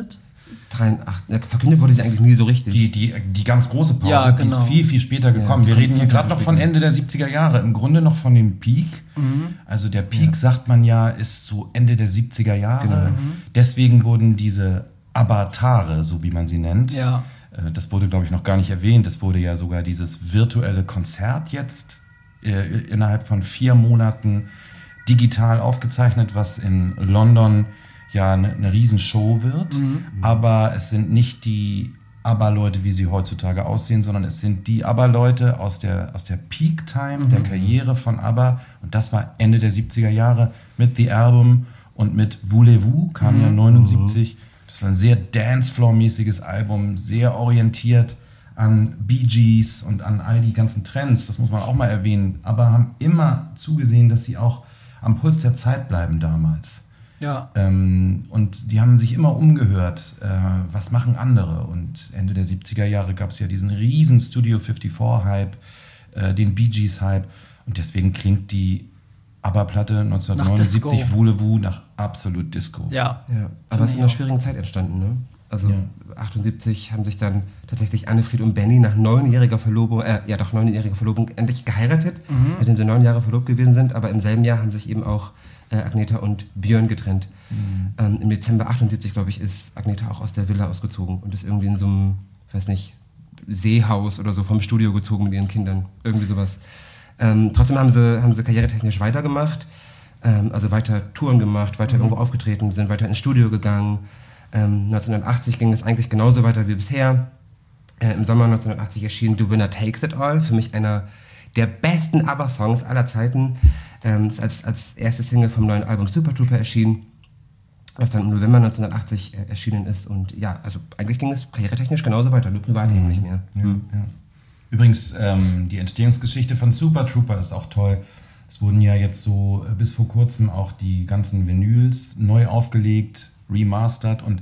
dreiundachtzig, ja, verkündet wurde sie eigentlich nie so richtig. Die, die, die ganz große Pause, Ja, die genau. ist viel, viel später gekommen. Ja, Wir die reden hier kommt gerade viel noch von später. Ende der siebziger Jahre. Im Grunde noch von dem Peak. Mhm. Also der Peak, sagt man ja, ist so Ende der siebziger Jahre. Genau. Deswegen wurden diese Avatare, so wie man sie nennt, Ja. äh, das wurde, glaube ich, noch gar nicht erwähnt. Es wurde ja sogar dieses virtuelle Konzert jetzt äh, innerhalb von vier Monaten digital aufgezeichnet, was in London ja eine, eine Riesenshow wird. Mhm. Aber es sind nicht die ABBA-Leute, wie sie heutzutage aussehen, sondern es sind die ABBA-Leute aus der, aus der Peak-Time, der Karriere von ABBA. Und das war Ende der siebziger Jahre mit The Album und mit Voulez-Vous, kam ja neunundsiebzig. Das war ein sehr Dancefloor-mäßiges Album, sehr orientiert an Bee Gees und an all die ganzen Trends, das muss man auch mal erwähnen, aber haben immer zugesehen, dass sie auch am Puls der Zeit bleiben damals. Ja. Ähm, und die haben sich immer umgehört, äh, was machen andere. Und Ende der siebziger Jahre gab es ja diesen riesen Studio fünfundfünfzig-Hype, äh, den Bee Gees-Hype. Und deswegen klingt die ABBA-Platte neunzehnhundertneunundsiebzig Disco. Voulez-Vous nach absolut Disco. Ja. Ja, aber es ist ich in einer auch. schwierigen Zeit entstanden, ne? Also Ja. achtundsiebzig haben sich dann tatsächlich Annefried und Benny nach neunjähriger Verlobung, äh, ja doch neunjähriger Verlobung endlich geheiratet, Mhm. mit denen sie neun Jahre verlobt gewesen sind, aber im selben Jahr haben sich eben auch äh, Agneta und Björn getrennt. Mhm. Ähm, Im Dezember achtundsiebzig, glaube ich, ist Agneta auch aus der Villa ausgezogen und ist irgendwie in so einem, weiß nicht, Seehaus oder so vom Studio gezogen mit ihren Kindern. Irgendwie sowas. Ähm, trotzdem haben sie, haben sie karrieretechnisch weitergemacht, ähm, also weiter Touren gemacht, weiter irgendwo aufgetreten, sind weiter ins Studio gegangen. Ähm, neunzehnhundertachtzig ging es eigentlich genauso weiter wie bisher. Äh, Im Sommer neunzehnhundertachtzig erschien The Winner Takes It All, für mich einer der besten ABBA-Songs aller Zeiten. Ähm, ist als, als erste Single vom neuen Album Super Trooper erschienen, was dann im November neunzehnhundertachtzig äh, erschienen ist. Und ja, also eigentlich ging es karrieretechnisch genauso weiter, nur privat eben nicht mehr. Ja, ja. Übrigens, ähm, die Entstehungsgeschichte von Super Trooper ist auch toll. Es wurden ja jetzt so äh, bis vor kurzem auch die ganzen Vinyls neu aufgelegt, remastert und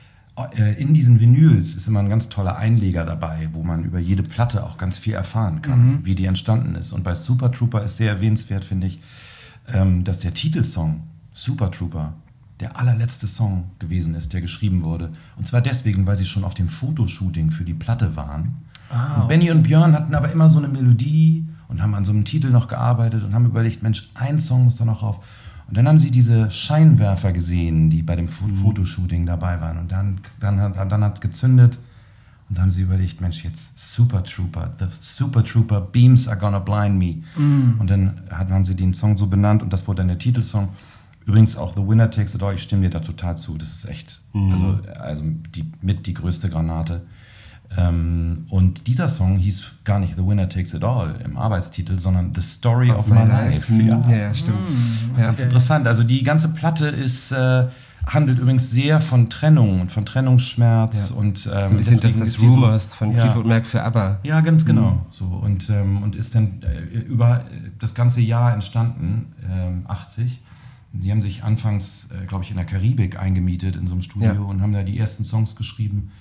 äh, in diesen Vinyls ist immer ein ganz toller Einleger dabei, wo man über jede Platte auch ganz viel erfahren kann, Mhm. wie die entstanden ist. Und bei Super Trooper ist sehr erwähnenswert, finde ich, ähm, dass der Titelsong Super Trooper der allerletzte Song gewesen ist, der geschrieben wurde. Und zwar deswegen, weil sie schon auf dem Fotoshooting für die Platte waren. Ah, und Benny und Björn hatten aber immer so eine Melodie und haben an so einem Titel noch gearbeitet und haben überlegt, Mensch, ein Song muss da noch rauf. Und dann haben sie diese Scheinwerfer gesehen, die bei dem Fo- Fotoshooting dabei waren. Und dann, dann, hat- dann hat es gezündet. Und dann haben sie überlegt, Mensch, jetzt Super Trooper, the Super Trooper Beams are gonna blind me. Und dann hat, haben sie den Song so benannt und das wurde dann der Titelsong. Übrigens auch The Winner Takes It All, ich stimme dir da total zu. Das ist echt, also, also die, mit die größte Granate. Ähm, und dieser Song hieß gar nicht The Winner Takes It All im Arbeitstitel, sondern The Story of, My Life. Mhm. Ja. Ja, ja, stimmt. Ja. Ganz interessant. Also die ganze Platte ist, äh, handelt übrigens sehr von Trennung und von Trennungsschmerz. Ja. Und, ähm, So ein bisschen das, deswegen das ist die so- Rumors von ja. Fleetwood Mac für ABBA. Ja, ganz genau. So, und, ähm, und ist dann äh, über das ganze Jahr entstanden, ähm, achtzig. Die haben sich anfangs, äh, glaube ich, in der Karibik eingemietet in so einem Studio Ja. und haben da die ersten Songs geschrieben.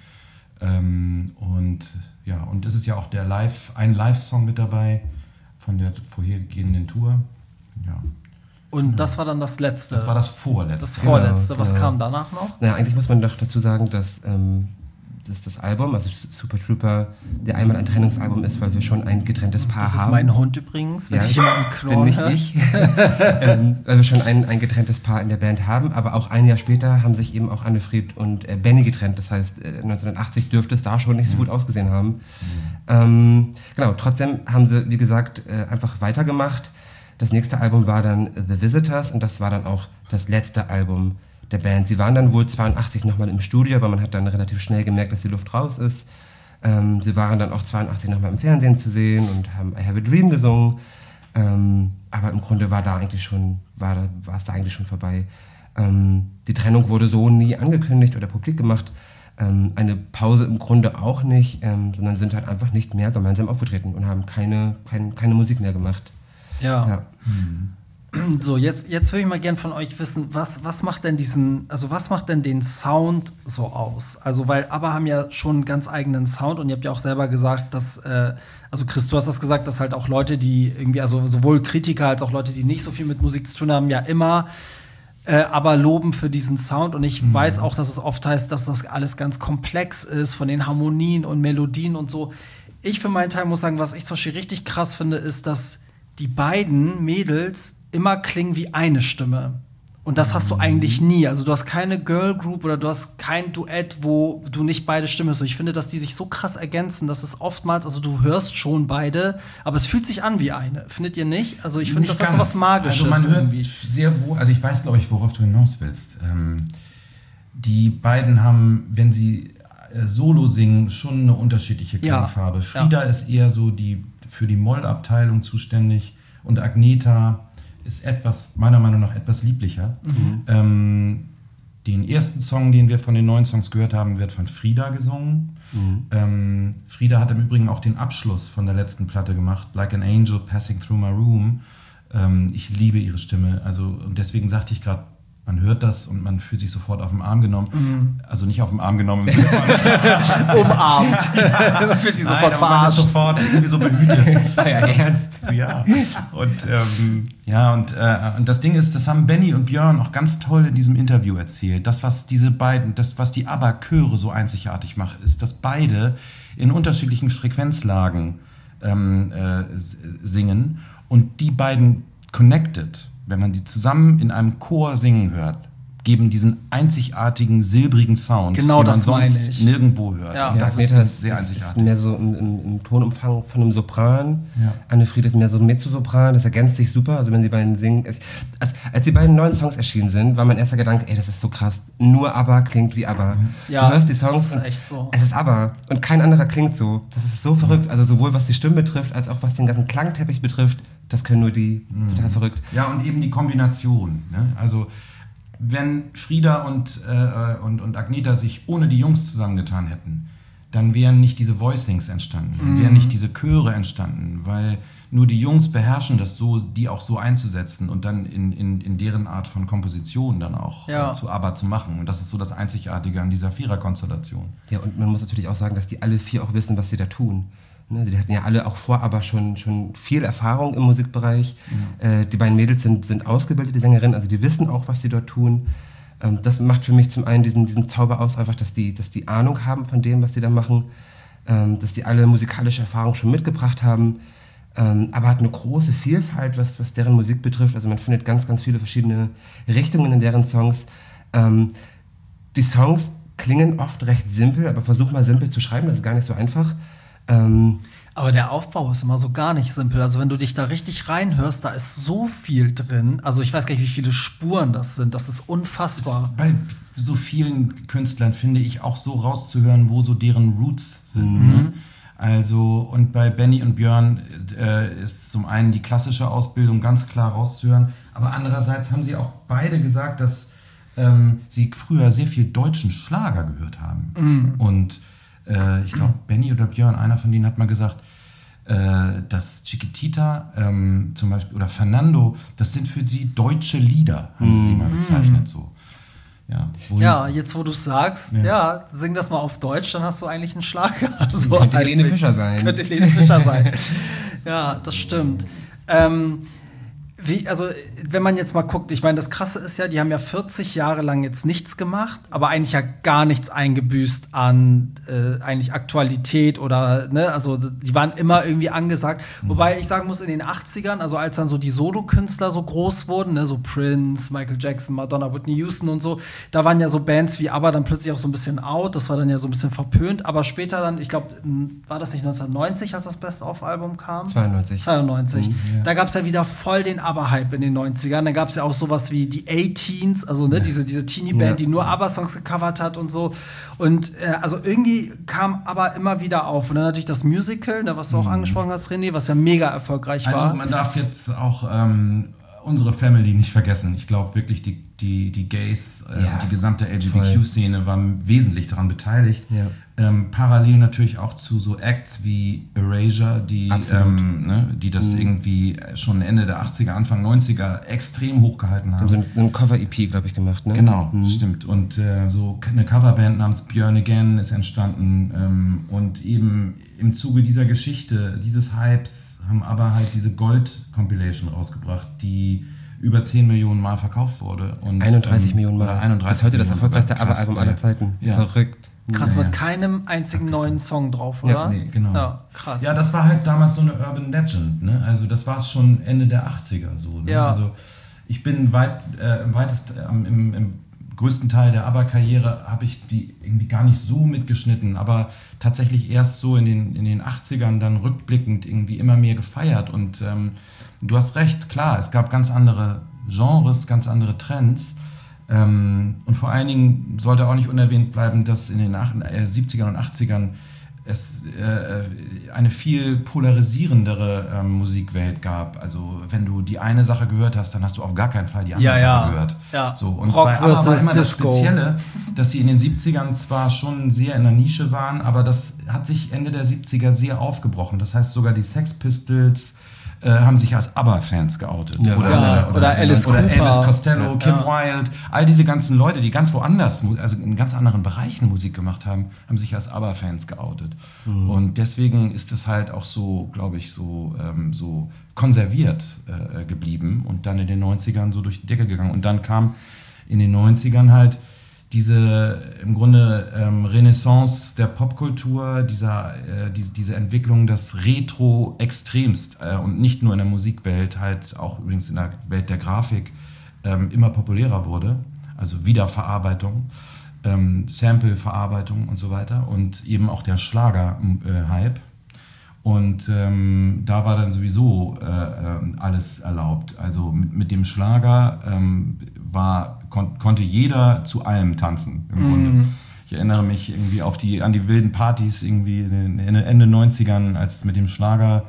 Ähm, und ja, und es ist ja auch der Live, ein Live-Song mit dabei von der vorhergehenden Tour. Ja, Und das war dann das letzte. das war das vorletzte. das vorletzte. Genau, Was genau. kam danach noch? Naja, eigentlich muss man doch dazu sagen, dass, ähm, dass das Album, also Super Trooper, der einmal ein Trennungsalbum ist, weil wir schon ein getrenntes Paar Das ist haben. mein Hund übrigens, wenn Ja, ich jemanden bin knurren nicht höre. ich. ähm, weil wir schon ein, ein getrenntes Paar in der Band haben, aber auch ein Jahr später haben sich eben auch Annefried und äh, Benny getrennt. Das heißt, äh, neunzehnhundertachtzig dürfte es da schon nicht so gut ausgesehen haben. Ähm, genau, trotzdem haben sie, wie gesagt, äh, einfach weitergemacht. Das nächste Album war dann The Visitors und das war dann auch das letzte Album der Band. Sie waren dann wohl zweiundachtzig nochmal im Studio, aber man hat dann relativ schnell gemerkt, dass die Luft raus ist. Ähm, sie waren dann auch zweiundachtzig nochmal im Fernsehen zu sehen und haben I Have a Dream gesungen. Ähm, aber im Grunde war da eigentlich schon, war, da, war es da eigentlich schon vorbei. Ähm, die Trennung wurde so nie angekündigt oder publik gemacht. Ähm, eine Pause im Grunde auch nicht, ähm, sondern sind halt einfach nicht mehr gemeinsam aufgetreten und haben keine, kein, keine Musik mehr gemacht. Ja. Ja. So, jetzt, jetzt würde ich mal gern von euch wissen, was, was macht denn diesen, also was macht denn den Sound so aus? Also, weil ABBA haben ja schon einen ganz eigenen Sound und ihr habt ja auch selber gesagt, dass, äh, also Chris, du hast das gesagt, dass halt auch Leute, die irgendwie, also sowohl Kritiker als auch Leute, die nicht so viel mit Musik zu tun haben, ja immer äh, aber loben für diesen Sound. Und ich mhm. weiß auch, dass es oft heißt, dass das alles ganz komplex ist von den Harmonien und Melodien und so. Ich für meinen Teil muss sagen, was ich zum Beispiel richtig krass finde, ist, dass die beiden Mädels immer klingen wie eine Stimme. Und das hast du eigentlich nie. Also du hast keine Girl Group oder du hast kein Duett, wo du nicht beide Stimmen hast. Ich finde, dass die sich so krass ergänzen, dass es oftmals, also du hörst schon beide, aber es fühlt sich an wie eine. Findet ihr nicht? Also ich finde, das hat so was Magisches. Also man hört irgendwie. sehr wohl, also ich weiß, glaube ich, worauf du hinaus willst. Ähm, die beiden haben, wenn sie äh, solo singen, schon eine unterschiedliche Klangfarbe. Ja. Frida ja. ist eher so die für die Moll-Abteilung zuständig und Agneta ist etwas, meiner Meinung nach, etwas lieblicher. Mhm. Ähm, den ersten Song, den wir von den neuen Songs gehört haben, wird von Frida gesungen. Mhm. Ähm, Frida hat im Übrigen auch den Abschluss von der letzten Platte gemacht, Like an Angel Passing Through My Room. Ähm, ich liebe ihre Stimme. Also, und deswegen sagte ich gerade, man hört das und man fühlt sich sofort auf den Arm genommen. Mhm. Also nicht auf den Arm genommen. Im Sinne von umarmt. Man fühlt sich sofort Nein, verarscht. Man ist sofort irgendwie so behütet. Ja, ernst. Ja. Und, ähm, ja, und, äh, und das Ding ist, das haben Benny und Björn auch ganz toll in diesem Interview erzählt. Das, was diese beiden, das, was die ABBA-Chöre so einzigartig macht, ist, dass beide in unterschiedlichen Frequenzlagen ähm, äh, singen und die beiden connected, wenn man die zusammen in einem Chor singen hört, geben diesen einzigartigen, silbrigen Sound, genau, den man das sonst ich. nirgendwo hört. Ja. Und Ja, das Agneta ist sehr ist, einzigartig. ist mehr so im, im, im Tonumfang von einem Sopran. Ja. Anne-Fried ist mehr so Mezzosopran. Das ergänzt sich super. Also wenn die beiden singen. Es, als, als die beiden neuen Songs erschienen sind, war mein erster Gedanke, ey, das ist so krass. Nur ABBA klingt wie ABBA. Ja, du hörst die Songs das ist echt so. Es ist ABBA. Und kein anderer klingt so. Das ist so verrückt. Also sowohl was die Stimme betrifft, als auch was den ganzen Klangteppich betrifft. Das können nur die. Mhm. Total verrückt. Ja, und eben die Kombination. Ne? Also wenn Frida und, äh, und, und Agneta sich ohne die Jungs zusammengetan hätten, dann wären nicht diese Voicings entstanden, dann wären nicht diese Chöre entstanden, weil nur die Jungs beherrschen das so, die auch so einzusetzen und dann in, in, in deren Art von Komposition dann auch ja. äh, zu ABBA zu machen. Und das ist so das Einzigartige an dieser Viererkonstellation. Ja, und man muss natürlich auch sagen, dass die alle vier auch wissen, was sie da tun. Die hatten ja alle auch vor ABBA schon, schon viel Erfahrung im Musikbereich. Ja. Äh, die beiden Mädels sind, sind ausgebildete Sängerinnen, also die wissen auch, was sie dort tun. Ähm, das macht für mich zum einen diesen, diesen Zauber aus, einfach, dass die, dass die Ahnung haben von dem, was die da machen, ähm, dass die alle musikalische Erfahrung schon mitgebracht haben, ähm, aber hat eine große Vielfalt, was, was deren Musik betrifft. Also man findet ganz, ganz viele verschiedene Richtungen in deren Songs. Ähm, die Songs klingen oft recht simpel, aber versuch mal simpel zu schreiben, das ist gar nicht so einfach. Ähm, Aber der Aufbau ist immer so gar nicht simpel. Also wenn du dich da richtig reinhörst, da ist so viel drin. Also ich weiß gar nicht, wie viele Spuren das sind. Das ist unfassbar. Das ist bei so vielen Künstlern finde ich auch so rauszuhören, wo so deren Roots sind. Mhm. Ne? Also und bei Benny und Björn äh, ist zum einen die klassische Ausbildung ganz klar rauszuhören. Aber andererseits haben sie auch beide gesagt, dass ähm, sie früher sehr viel deutschen Schlager gehört haben. Mhm. Und ich glaube, Benny oder Björn, einer von denen hat mal gesagt, äh, dass Chiquitita ähm, zum Beispiel oder Fernando, das sind für sie deutsche Lieder, haben sie, sie mal bezeichnet. So. Ja, ja, jetzt wo du es sagst, ja. ja, sing das mal auf Deutsch, dann hast du eigentlich einen Schlager. So könnte Helene Fischer sein. Könnte Helene Fischer sein. Ja, das stimmt. Ähm, Wie, also, wenn man jetzt mal guckt, ich meine, das Krasse ist ja, die haben ja vierzig Jahre lang jetzt nichts gemacht, aber eigentlich ja gar nichts eingebüßt an äh, eigentlich Aktualität oder, ne, also die waren immer irgendwie angesagt. Mhm. Wobei ich sagen muss, in den achtzigern, also als dann so die Solokünstler so groß wurden, ne, so Prince, Michael Jackson, Madonna, Whitney Houston und so, da waren ja so Bands wie ABBA dann plötzlich auch so ein bisschen out, das war dann ja so ein bisschen verpönt, aber später dann, ich glaube, war das nicht neunzehnhundertneunzig, als das Best-of-Album kam? zweiundneunzig. zweiundneunzig. Mhm, ja. Da gab es ja wieder voll den ABBA-Hype in den neunzigern. Da gab es ja auch sowas wie die A-Teens, also ne, ja. diese, diese Teenie-Band, ja. die nur ABBA-Songs gecovert hat und so. Und äh, also irgendwie kam ABBA immer wieder auf. Und dann natürlich das Musical, ne, was du auch mhm. angesprochen hast, René, was ja mega erfolgreich also, war. Also man darf jetzt auch ähm, unsere Family nicht vergessen. Ich glaube wirklich, die, die, die Gays, äh, ja. die gesamte L G B T Q-Szene waren wesentlich daran beteiligt. Ja. Ähm, parallel natürlich auch zu so Acts wie Erasure, die, ähm, ne, die das mhm. irgendwie schon Ende der achtziger, Anfang neunziger extrem hochgehalten haben. Haben so ein, ein Cover-E P, glaube ich, gemacht, ne? Genau, mhm. stimmt. Und äh, so eine Coverband namens Björn Again ist entstanden. Ähm, und eben im Zuge dieser Geschichte, dieses Hypes, haben aber halt diese Gold-Compilation rausgebracht, die über zehn Millionen Mal verkauft wurde. Und, einunddreißig ähm, Millionen Mal. einunddreißig Das ist heute das Millionen. erfolgreichste Krass, ABBA-Album ja. aller Zeiten. Ja. Verrückt. Krass, Ja, mit ja. keinem einzigen neuen Song drauf, oder? Ja, Nee, genau. Ja, krass. Ja, das war halt damals so eine Urban Legend, ne? Also das war es schon Ende der achtziger so. Ne? Ja. Also ich bin weit, äh, im weitest, äh, im, im größten Teil der ABBA-Karriere habe ich die irgendwie gar nicht so mitgeschnitten, aber tatsächlich erst so in den, in den achtzigern dann rückblickend irgendwie immer mehr gefeiert. Und ähm, du hast recht, klar, es gab ganz andere Genres, ganz andere Trends. Ähm, und vor allen Dingen sollte auch nicht unerwähnt bleiben, dass in den siebzigern und achtzigern es äh, eine viel polarisierendere äh, Musikwelt gab. Also wenn du die eine Sache gehört hast, dann hast du auf gar keinen Fall die andere Ja, ja. Sache gehört. Ja. So, und Rock bei ABBA war versus immer das Disco. Spezielle, dass sie in den siebzigern zwar schon sehr in der Nische waren, aber das hat sich Ende der siebziger sehr aufgebrochen. Das heißt, sogar die Sex Pistols äh, haben sich als ABBA-Fans geoutet. Ja, oder, ja. oder, Oder Alice oder Cooper. Elvis Costello, Ja. Kim Ja. Wilde, all diese ganzen Leute, die ganz woanders, mu- also in ganz anderen Bereichen Musik gemacht haben, haben sich als ABBA-Fans geoutet. Mhm. Und deswegen ist es halt auch so, glaube ich, so, ähm, so konserviert äh, geblieben und dann in den neunzigern so durch die Decke gegangen. Und dann kam in den neunzigern halt diese im Grunde ähm, Renaissance der Popkultur, dieser, äh, diese, diese Entwicklung, das Retro extremst äh, und nicht nur in der Musikwelt, halt auch übrigens in der Welt der Grafik ähm, immer populärer wurde. Also Wiederverarbeitung, ähm, Sample-Verarbeitung und so weiter und eben auch der Schlager-Hype. Und ähm, da war dann sowieso äh, ähm, alles erlaubt. Also mit, mit dem Schlager ähm, war, kon- konnte jeder zu allem tanzen im Grunde. Ich erinnere mich irgendwie auf die, an die wilden Partys irgendwie in den Ende neunzigern, als mit dem Schlager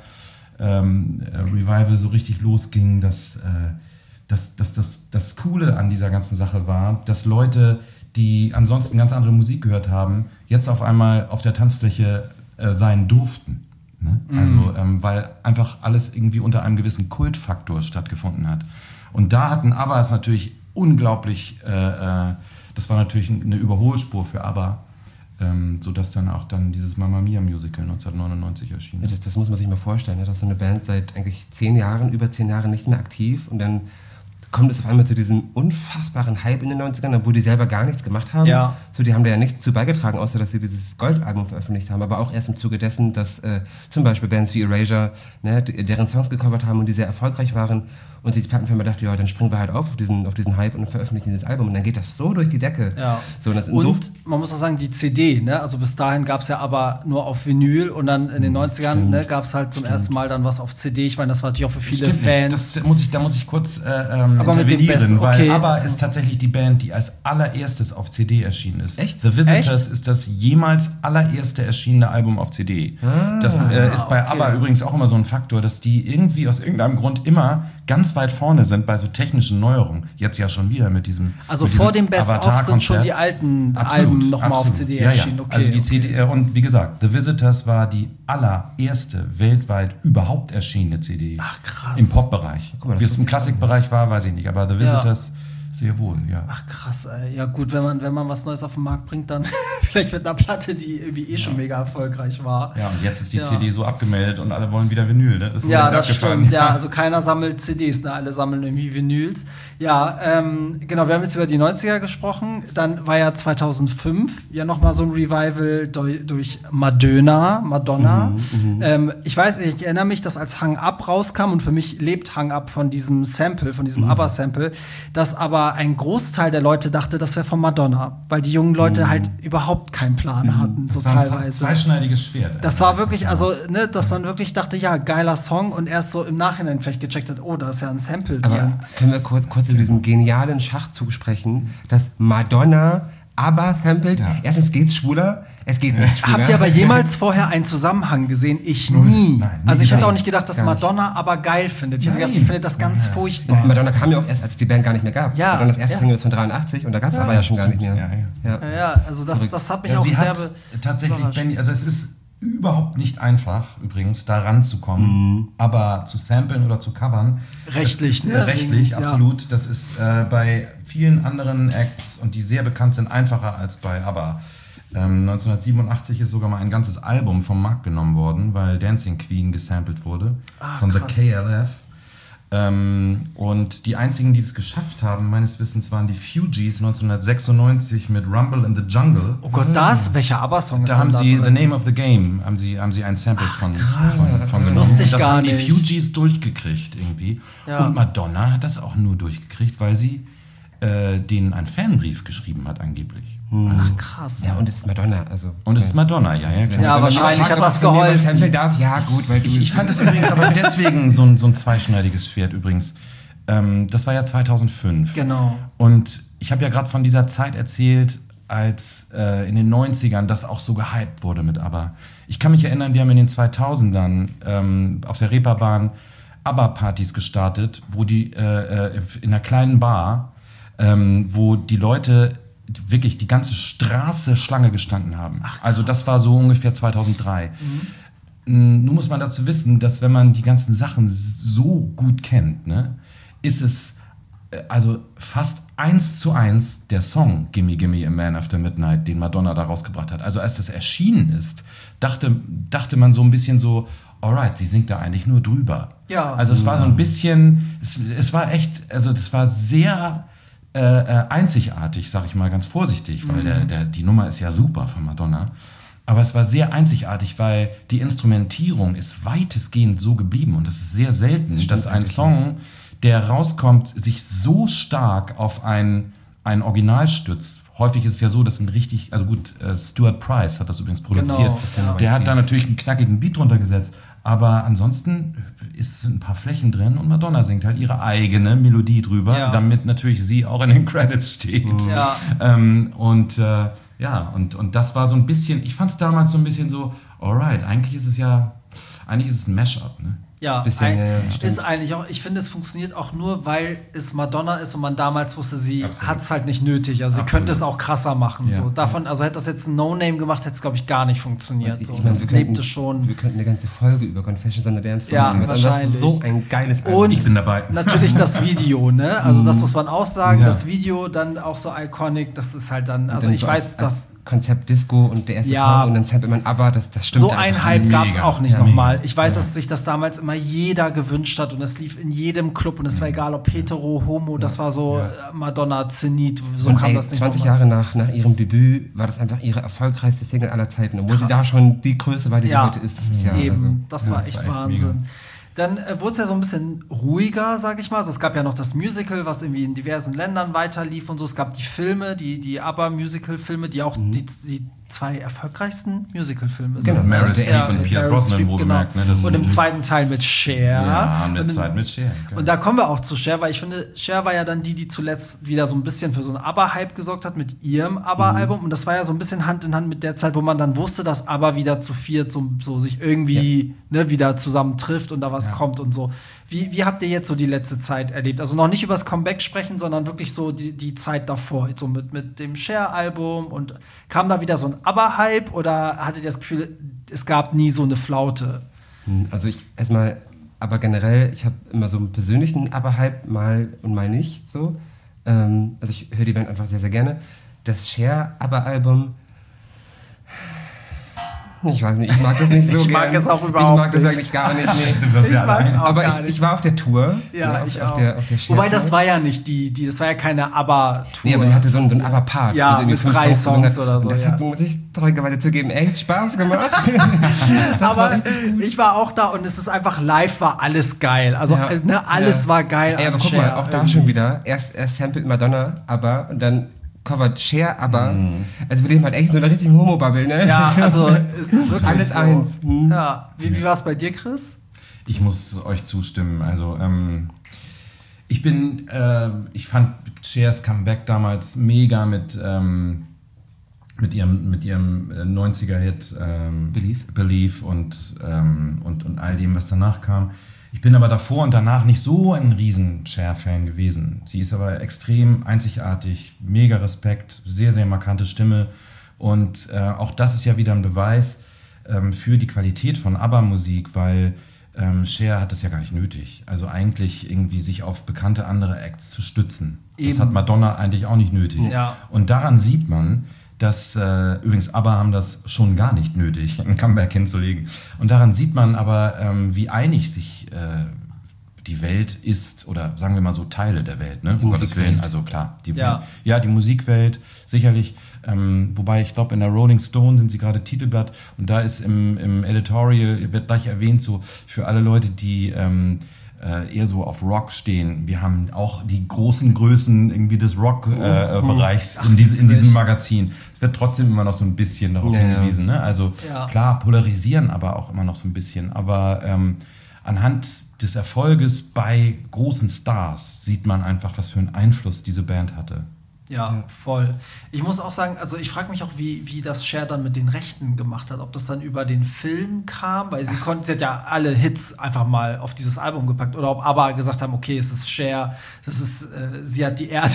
ähm, äh, Revival so richtig losging, dass, äh, dass, dass, dass das Coole an dieser ganzen Sache war, dass Leute, die ansonsten ganz andere Musik gehört haben, jetzt auf einmal auf der Tanzfläche äh, sein durften. Ne? Also, ähm, weil einfach alles irgendwie unter einem gewissen Kultfaktor stattgefunden hat. Und da hatten ABBA es natürlich unglaublich, äh, äh, das war natürlich eine Überholspur für ABBA, ähm, sodass dann auch dann dieses Mamma Mia Musical neunzehnhundertneunundneunzig erschien. Ja, das, das muss man sich mal vorstellen, ne? Dass so eine Band seit eigentlich zehn Jahren, über zehn Jahren nicht mehr aktiv und dann kommt es auf einmal zu diesem unfassbaren Hype in den neunzigern, obwohl die selber gar nichts gemacht haben. Ja. So, die haben da ja nichts zu beigetragen, außer dass sie dieses Goldalbum veröffentlicht haben, aber auch erst im Zuge dessen, dass äh, zum Beispiel Bands wie Erasure, ne, d- deren Songs gecovert haben und die sehr erfolgreich waren und die Plattenfirma dachte, ja, dann springen wir halt auf auf diesen, auf diesen Hype und veröffentlichen dieses Album und dann geht das so durch die Decke. Ja. So, und das in Und man muss auch sagen, die C D, ne? Also bis dahin gab es ja aber nur auf Vinyl und dann in den neunzigern ne, gab es halt zum ersten Mal dann was auf C D. Ich meine, das war natürlich auch für viele Stimmt Fans. nicht. Das muss ich, da muss ich kurz äh, ähm, Aber mit dem intervenieren, Besten, weil okay. ABBA ist tatsächlich die Band, die als allererstes auf C D erschienen ist. Echt? The Visitors Echt? ist das jemals allererste erschienene Album auf C D. das äh, ist bei okay. ABBA übrigens auch immer so ein Faktor, dass die irgendwie aus irgendeinem Grund immer ganz weit vorne sind bei so technischen Neuerungen. Jetzt ja schon wieder mit diesem Also mit vor diesem dem Best-of sind Avatar-Konzert. schon die alten Absolut, Alben nochmal auf absolut. C D Ja, ja. erschienen. Okay, also die okay. C D, äh, und wie gesagt, The Visitors war die allererste weltweit überhaupt erschienene C D. Ach, krass. Im Pop-Bereich. Guck mal, das Wie es wusste im ich Klassikbereich war, weiß ich nicht. Aber The Visitors sehr wohl, ja. Ach krass, ey. Ja gut, wenn man, wenn man was Neues auf den Markt bringt, dann vielleicht mit einer Platte, die irgendwie eh schon mega erfolgreich war. Ja, und jetzt ist die Ja. C D so abgemeldet und alle wollen wieder Vinyl. Ne? Das ist Ja, echt das abgefahren. stimmt. Ja, also keiner sammelt C Ds, ne? Alle sammeln irgendwie Vinyls. Ja, ähm, genau, wir haben jetzt über die neunziger gesprochen. Dann war ja zweitausendfünf ja nochmal so ein Revival durch, durch Madonna. Madonna. ähm, ich weiß, ich erinnere mich, dass als Hang Up rauskam und für mich lebt Hang Up von diesem Sample, von diesem ABBA-Sample, dass aber ein Großteil der Leute dachte, das wäre von Madonna, weil die jungen Leute halt überhaupt keinen Plan hatten, so Das war ein teilweise. zweischneidiges Schwert. Das war wirklich, also, ne, dass man wirklich dachte, ja, geiler Song und erst so im Nachhinein vielleicht gecheckt hat, oh, da ist ja ein Sample Aber drin. können wir kurz, kurz über diesen genialen Schachzug sprechen, dass Madonna ABBA samplet? Ja. Erstens geht's schwuler, es geht nicht schwuler. Habt ihr aber jemals vorher einen Zusammenhang gesehen? Ich nie. Nein, nie also ich hätte gesehen. auch nicht gedacht, dass Gar nicht. Madonna aber geil findet. Ich hätte gedacht, die Nein. findet das ganz furchtbar. Madonna kam ja auch erst, als es die Band gar nicht mehr gab. Ja. Madonnas erste Ja. Single ist von dreiundachtzig und da gab es aber ja schon gar nicht mehr. Ja, ja. Ja, ja, also das, das hat mich Ja, auch sie hat derbe tatsächlich, überrascht. wenn, also es ist überhaupt nicht einfach, übrigens, da ranzukommen, aber zu samplen oder zu covern. Rechtlich, das ist, ne? äh, Rechtlich, Ja. absolut. Das ist äh, bei vielen anderen Acts, und die sehr bekannt sind, einfacher als bei ABBA. Ähm, neunzehnhundertsiebenundachtzig ist sogar mal ein ganzes Album vom Markt genommen worden, weil Dancing Queen gesampelt wurde Ah, von krass. The K L F. Ähm, und die einzigen, die es geschafft haben, meines Wissens, waren die Fugees neunzehnhundertsechsundneunzig mit Rumble in the Jungle. Oh Gott, das? Welcher ABBA-Song ist Da haben denn sie da The drin? Name of the Game, haben sie, haben sie ein Sample von, krass. von, von Das genommen. wusste ich das gar haben die nicht. Fugees durchgekriegt irgendwie. Ja. Und Madonna hat das auch nur durchgekriegt, weil sie äh, denen einen Fanbrief geschrieben hat angeblich. Ach, krass. Ja, und es ist Madonna. Also, Und es ist Madonna, ja, ja, klar. Ja, Wenn man wahrscheinlich fragt, hat ob das man von mir geholfen. was Sample darf, ja gut, weil du... Ich, ich fand es übrigens aber deswegen so ein, so ein zweischneidiges Schwert übrigens. Ähm, das war ja zweitausendfünf. Genau. Und ich habe ja gerade von dieser Zeit erzählt, als äh, in den neunzigern das auch so gehypt wurde mit ABBA. Ich kann mich erinnern, wir haben in den zweitausendern ähm, auf der Reeperbahn ABBA-Partys gestartet, wo die äh, äh, in einer kleinen Bar, ähm, wo die Leute wirklich die ganze Straße Schlange gestanden haben. Ach, also das war so ungefähr zweitausenddrei. Mhm. Nun muss man dazu wissen, dass wenn man die ganzen Sachen so gut kennt, ne, ist es äh, also fast eins zu eins der Song Gimme Gimme a Man After Midnight, den Madonna da rausgebracht hat. Also als das erschienen ist, dachte, dachte man so ein bisschen so, alright, sie singt da eigentlich nur drüber. Ja. Also es war so ein bisschen, es, es war echt, also das war sehr äh, äh, einzigartig, sag ich mal ganz vorsichtig, weil der, der, die Nummer ist ja super von Madonna. Aber es war sehr einzigartig, weil die Instrumentierung ist weitestgehend so geblieben. Und es ist sehr selten, das dass ein Song, der rauskommt, sich so stark auf ein, ein Original stützt. Häufig ist es ja so, dass ein richtig, also gut, äh, Stuart Price hat das übrigens produziert. Genau. Der hat da natürlich einen knackigen Beat drunter gesetzt. Aber ansonsten ist ein paar Flächen drin und Madonna singt halt ihre eigene Melodie drüber, Ja. damit natürlich sie auch in den Credits steht. Ja. Ähm, und äh, ja, und, und das war so ein bisschen, ich fand es damals so ein bisschen so, alright, eigentlich ist es ja, eigentlich ist es ein Mashup, ne? Ja, Bisschen, ein, ja, ja, ist stimmt. eigentlich auch, ich finde, es funktioniert auch nur, weil es Madonna ist und man damals wusste, sie Absolut. hat es halt nicht nötig. Also sie Absolut. könnte es auch krasser machen. Ja. So. Davon, also hätte das jetzt ein No-Name gemacht, hätte es, glaube ich, gar nicht funktioniert. Ich So. meine, Das wir könnten- lebte schon. Wir könnten eine ganze Folge über Confessions on the Dance Floor Ja, machen. Das ist einfach wahrscheinlich. so ein geiles Album. Und Ich bin dabei. natürlich das Video, ne? Also das muss man auch sagen. Ja. Das Video dann auch so iconic, das ist halt dann, also Dann ich so weiß, als, dass als Konzept Disco und der erste Ja. Song und dann samplet man ABBA, das, das stimmt so einfach. ein Hype gab es Mega. auch nicht Ja, nochmal. mega. Ich weiß, Ja. dass sich das damals immer jeder gewünscht hat und es lief in jedem Club und es war egal, ob hetero, homo, das war so äh, Madonna, Zenit, so und kam ey, das nicht zwanzig nochmal. Jahre nach, nach ihrem Debüt war das einfach ihre erfolgreichste Single aller Zeiten, obwohl sie da schon die Größe war, die sie Ja, heute ist. Das ist ja eben, also, das war das echt war echt Wahnsinn. mega. Dann äh, wurde es ja so ein bisschen ruhiger, sag ich mal. Also es gab ja noch das Musical, was irgendwie in diversen Ländern weiterlief und so. Es gab die Filme, die, die ABBA-Musical-Filme, die auch die, die zwei erfolgreichsten Musical-Filme sind. Genau, Meryl der Streep erste. und Pierce Meryl Brosnan, Streep, wohlgemerkt. genau. Ne? Das Und im ist- zweiten Teil mit Cher. Ja, mit und, Zeit mit Cher. geil. und da kommen wir auch zu Cher, weil ich finde, Cher war ja dann die, die zuletzt wieder so ein bisschen für so einen ABBA-Hype gesorgt hat mit ihrem ABBA-Album. Und das war ja so ein bisschen Hand in Hand mit der Zeit, wo man dann wusste, dass ABBA wieder zu viert so, so sich irgendwie ne, wieder zusammen trifft und da was kommt und so. Wie, wie habt ihr jetzt so die letzte Zeit erlebt? Also noch nicht über das Comeback sprechen, sondern wirklich so die, die Zeit davor, so mit, mit dem Cher-Album. Und kam da wieder so ein ABBA-Hype oder hattet ihr das Gefühl, es gab nie so eine Flaute? Also ich erstmal, aber generell, ich habe immer so einen persönlichen ABBA-Hype, mal und mal nicht so. Ähm, also ich höre die Band einfach sehr, sehr gerne. Das Cher-ABBA-Album, ich weiß nicht, ich mag das nicht so Ich gern. mag es auch überhaupt Ich mag das nicht. eigentlich gar nicht. Nee. Sind wir uns Ich ja mag's allein. auch Aber gar ich, nicht. ich war auf der Tour. Ja, auf, ich auf auch. Der, auf der Wobei, das Cher-Tour. war ja nicht die, die, das war ja keine ABBA-Tour. Nee, aber sie hatte so einen, so einen ABBA-Part. Ja, irgendwie mit fünf drei gesungen Songs hat. oder so, Und das ja. hat, muss ich traurigerweise zugeben, echt Spaß gemacht. Das war aber richtig gut. ich war auch da und es ist einfach live war alles geil. Also Ja. äh, ne, alles Ja. war geil. Ey, an aber guck Cher mal, auch da irgendwie. schon wieder. Erst, erst samplet Madonna, aber und dann covert Cher, aber. Also wir leben halt echt in so einer richtigen Homo-Bubble, ne? Ja, also es ist wirklich Alles so. eins. Hm. Ja. Wie, wie war es bei dir, Chris? Ich muss euch zustimmen. Also, ähm, ich bin, äh, ich fand Chers Comeback damals mega mit, ähm, mit ihrem, mit ihrem äh, neunziger-Hit ähm, Believe. Believe und, ähm, und, und all dem, was danach kam. Ich bin aber davor und danach nicht so ein riesen Cher-Fan gewesen. Sie ist aber extrem einzigartig, mega Respekt, sehr, sehr markante Stimme. Und äh, auch das ist ja wieder ein Beweis ähm, für die Qualität von ABBA-Musik, weil ähm, Cher hat es ja gar nicht nötig. Also eigentlich irgendwie sich auf bekannte andere Acts zu stützen. Eben. Das hat Madonna eigentlich auch nicht nötig. Ja. Und daran sieht man, dass, äh, übrigens, ABBA haben das schon gar nicht nötig, ein Comeback hinzulegen. Und daran sieht man aber, ähm, wie einig sich äh, die Welt ist, oder sagen wir mal so Teile der Welt, ne? Die Um Gottes Willen, Musikwelt. also klar, die, Ja. ja, die Musikwelt, sicherlich. Ähm, wobei ich glaube, in der Rolling Stone sind sie gerade Titelblatt und da ist im, im Editorial, wird gleich erwähnt, so für alle Leute, die ähm, äh, eher so auf Rock stehen. Wir haben auch die großen Größen irgendwie des Rock-Bereichs äh, in, diese, in diesem Magazin. Es wird trotzdem immer noch so ein bisschen darauf Ja, ja. hingewiesen. Ne? Also Ja. klar, polarisieren aber auch immer noch so ein bisschen. Aber ähm, anhand des Erfolges bei großen Stars sieht man einfach, was für einen Einfluss diese Band hatte. Ja, voll. Ich muss auch sagen, also ich frage mich auch, wie, wie das Cher dann mit den Rechten gemacht hat. Ob das dann über den Film kam, weil sie konnte, sie hat ja alle Hits einfach mal auf dieses Album gepackt. Oder ob ABBA gesagt haben, okay, es ist Cher, das ist, äh, sie hat die Erde,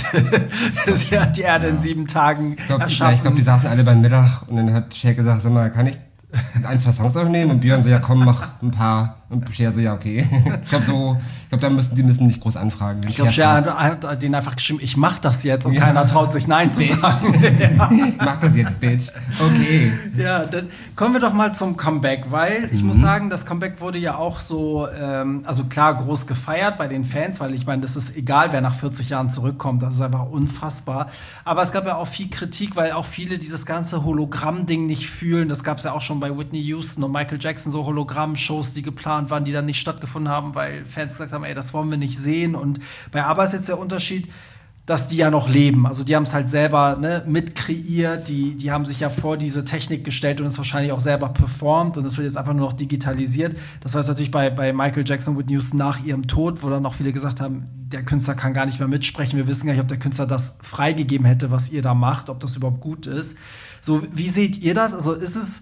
sie hat die Erde in sieben Tagen Ich glaube, erschaffen. glaub, die saßen alle beim Mittag und dann hat Cher gesagt, sag mal, kann ich ein, zwei Songs aufnehmen? Und Björn so, ja komm, mach ein paar. Und Cher so, ja okay. Ich glaube, so, ich glaub, da müssen die müssen nicht groß anfragen. wenn Ich glaube, Cher Cher hat, hat denen einfach geschrieben, ich mach das jetzt und Ja. keiner traut sich Nein zu sagen. fragt, ich mach das jetzt, Bitch. Okay. Ja, dann kommen wir doch mal zum Comeback, weil ich muss sagen, das Comeback wurde ja auch so, ähm, also klar, groß gefeiert bei den Fans, weil ich meine, das ist egal, wer nach vierzig Jahren zurückkommt, das ist einfach unfassbar. Aber es gab ja auch viel Kritik, weil auch viele dieses ganze Hologramm-Ding nicht fühlen. Das gab es ja auch schon bei Whitney Houston und Michael Jackson, so Hologramm-Shows, die geplant waren, die dann nicht stattgefunden haben, weil Fans gesagt haben, ey, das wollen wir nicht sehen. Und bei ABBA ist jetzt der Unterschied, dass die ja noch leben. Also die haben es halt selber ne, mit kreiert, die, die haben sich ja vor diese Technik gestellt und es wahrscheinlich auch selber performt und es wird jetzt einfach nur noch digitalisiert. Das war jetzt natürlich bei, bei Michael Jackson und Whitney Houston nach ihrem Tod, wo dann noch viele gesagt haben, der Künstler kann gar nicht mehr mitsprechen. Wir wissen gar nicht, ob der Künstler das freigegeben hätte, was ihr da macht, ob das überhaupt gut ist. So, wie seht ihr das? Also ist es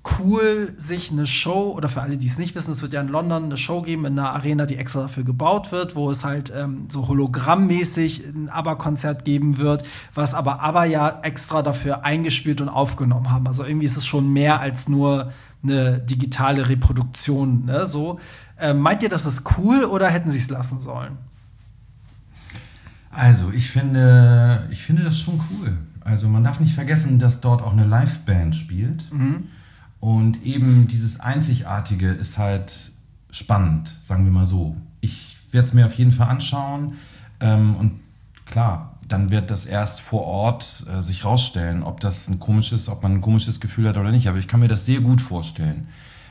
cool, sich eine Show, oder für alle, die es nicht wissen, es wird ja in London eine Show geben, in einer Arena, die extra dafür gebaut wird, wo es halt ähm, so hologrammmäßig ein ABBA-Konzert geben wird, was aber ABBA ja extra dafür eingespielt und aufgenommen haben. Also irgendwie ist es schon mehr als nur eine digitale Reproduktion. Ne? So, ähm, meint ihr, das ist cool oder hätten sie es lassen sollen? Also, ich finde, ich finde das schon cool. Also, man darf nicht vergessen, dass dort auch eine Liveband spielt. Mhm. Und eben dieses Einzigartige ist halt spannend, sagen wir mal so. Ich werde es mir auf jeden Fall anschauen. Ähm, und klar, dann wird das erst vor Ort äh, sich rausstellen, ob das ein komisches, ob man ein komisches Gefühl hat oder nicht. Aber ich kann mir das sehr gut vorstellen.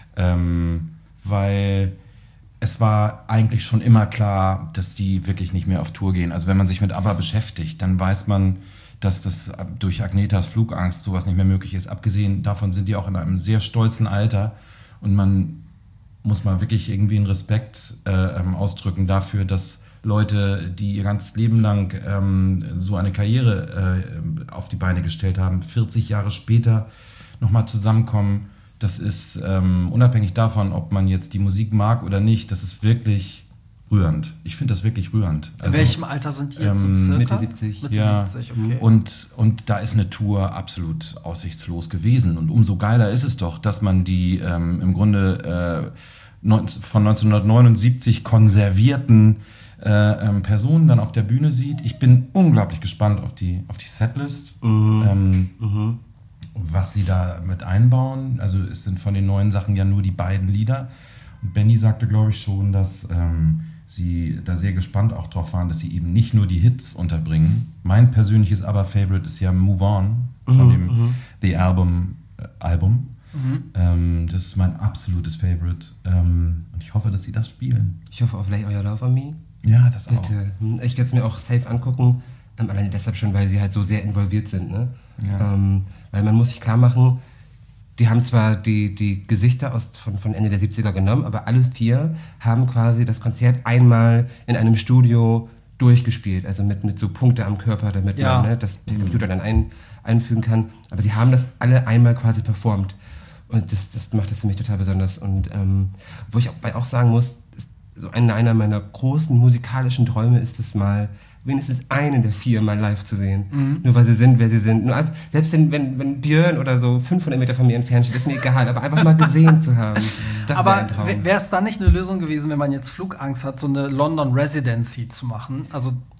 Ähm, weil es war eigentlich schon immer klar, dass die wirklich nicht mehr auf Tour gehen. Also wenn man sich mit ABBA beschäftigt, dann weiß man, dass das durch Agnetas Flugangst sowas nicht mehr möglich ist. Abgesehen davon sind die auch in einem sehr stolzen Alter und man muss mal wirklich irgendwie einen Respekt äh, ausdrücken dafür, dass Leute, die ihr ganzes Leben lang ähm, so eine Karriere äh, auf die Beine gestellt haben, vierzig Jahre später nochmal zusammenkommen. Das ist ähm, unabhängig davon, ob man jetzt die Musik mag oder nicht, das ist wirklich rührend. Ich finde das wirklich rührend. In welchem Alter sind die jetzt so ähm, circa? Mitte siebzig. Mitte Ja, siebzig, okay. und, und da ist eine Tour absolut aussichtslos gewesen. Und umso geiler ist es doch, dass man die ähm, im Grunde äh, neun, von neunzehnhundertneunundsiebzig konservierten äh, ähm, Personen dann auf der Bühne sieht. Ich bin unglaublich gespannt auf die, auf die Setlist, Mhm. ähm, Mhm. was sie da mit einbauen. Also es sind von den neuen Sachen ja nur die beiden Lieder. Und Benny sagte, glaube ich, schon, dass ähm, sie da sehr gespannt auch drauf waren, dass sie eben nicht nur die Hits unterbringen. Mein persönliches Aber-Favorite ist ja Move On von Mhm, dem mhm. The Album. Äh, Album. Mhm. Ähm, das ist mein absolutes Favorite. Ähm, und ich hoffe, dass sie das spielen. Ich hoffe auf Lay All Your Love on Me. Ja, das auch. Bitte. Hm, Ich werde es mir auch safe angucken. Ähm, alleine deshalb schon, weil sie halt so sehr involviert sind. Ne? Ja. Ähm, weil man muss sich klar machen, die haben zwar die, die Gesichter aus, von, von Ende der siebziger genommen, aber alle vier haben quasi das Konzert einmal in einem Studio durchgespielt. Also mit, mit so Punkte am Körper, damit Ja. man ne, das der Computer dann ein, einfügen kann. Aber sie haben das alle einmal quasi performt. Und das, das macht das für mich total besonders. Und ähm, wo ich auch, auch sagen muss, ist so einer, einer meiner großen musikalischen Träume ist es mal, wenigstens einen der vier mal live zu sehen. Mhm. Nur weil sie sind, wer sie sind. Nur, ab- selbst wenn, wenn, wenn Björn oder so fünfhundert Meter von mir entfernt steht, ist mir egal. Aber einfach mal gesehen zu haben, das wäre Aber ein Traum. wäre es dann nicht eine Lösung gewesen, wenn man jetzt Flugangst hat, so eine London Residency zu machen? Also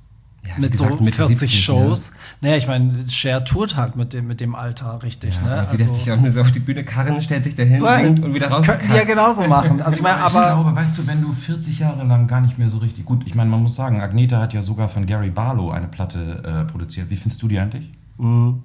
Ja, wie mit gesagt, so Mitte vierzig siebzig, Shows. Naja, ich meine, Cher tourt halt mit dem, mit dem Alter, richtig. Ja, Ne? die lässt sich auch nur so auf die Bühne karren, stellt sich dahin, singt und wieder raus. Könnten die ja genauso machen. Also ich meine, ich aber glaube, weißt du, wenn du vierzig Jahre lang gar nicht mehr so richtig gut, ich meine, man muss sagen, Agnetha hat ja sogar von Gary Barlow eine Platte äh, produziert. Wie findest du die eigentlich? Mhm.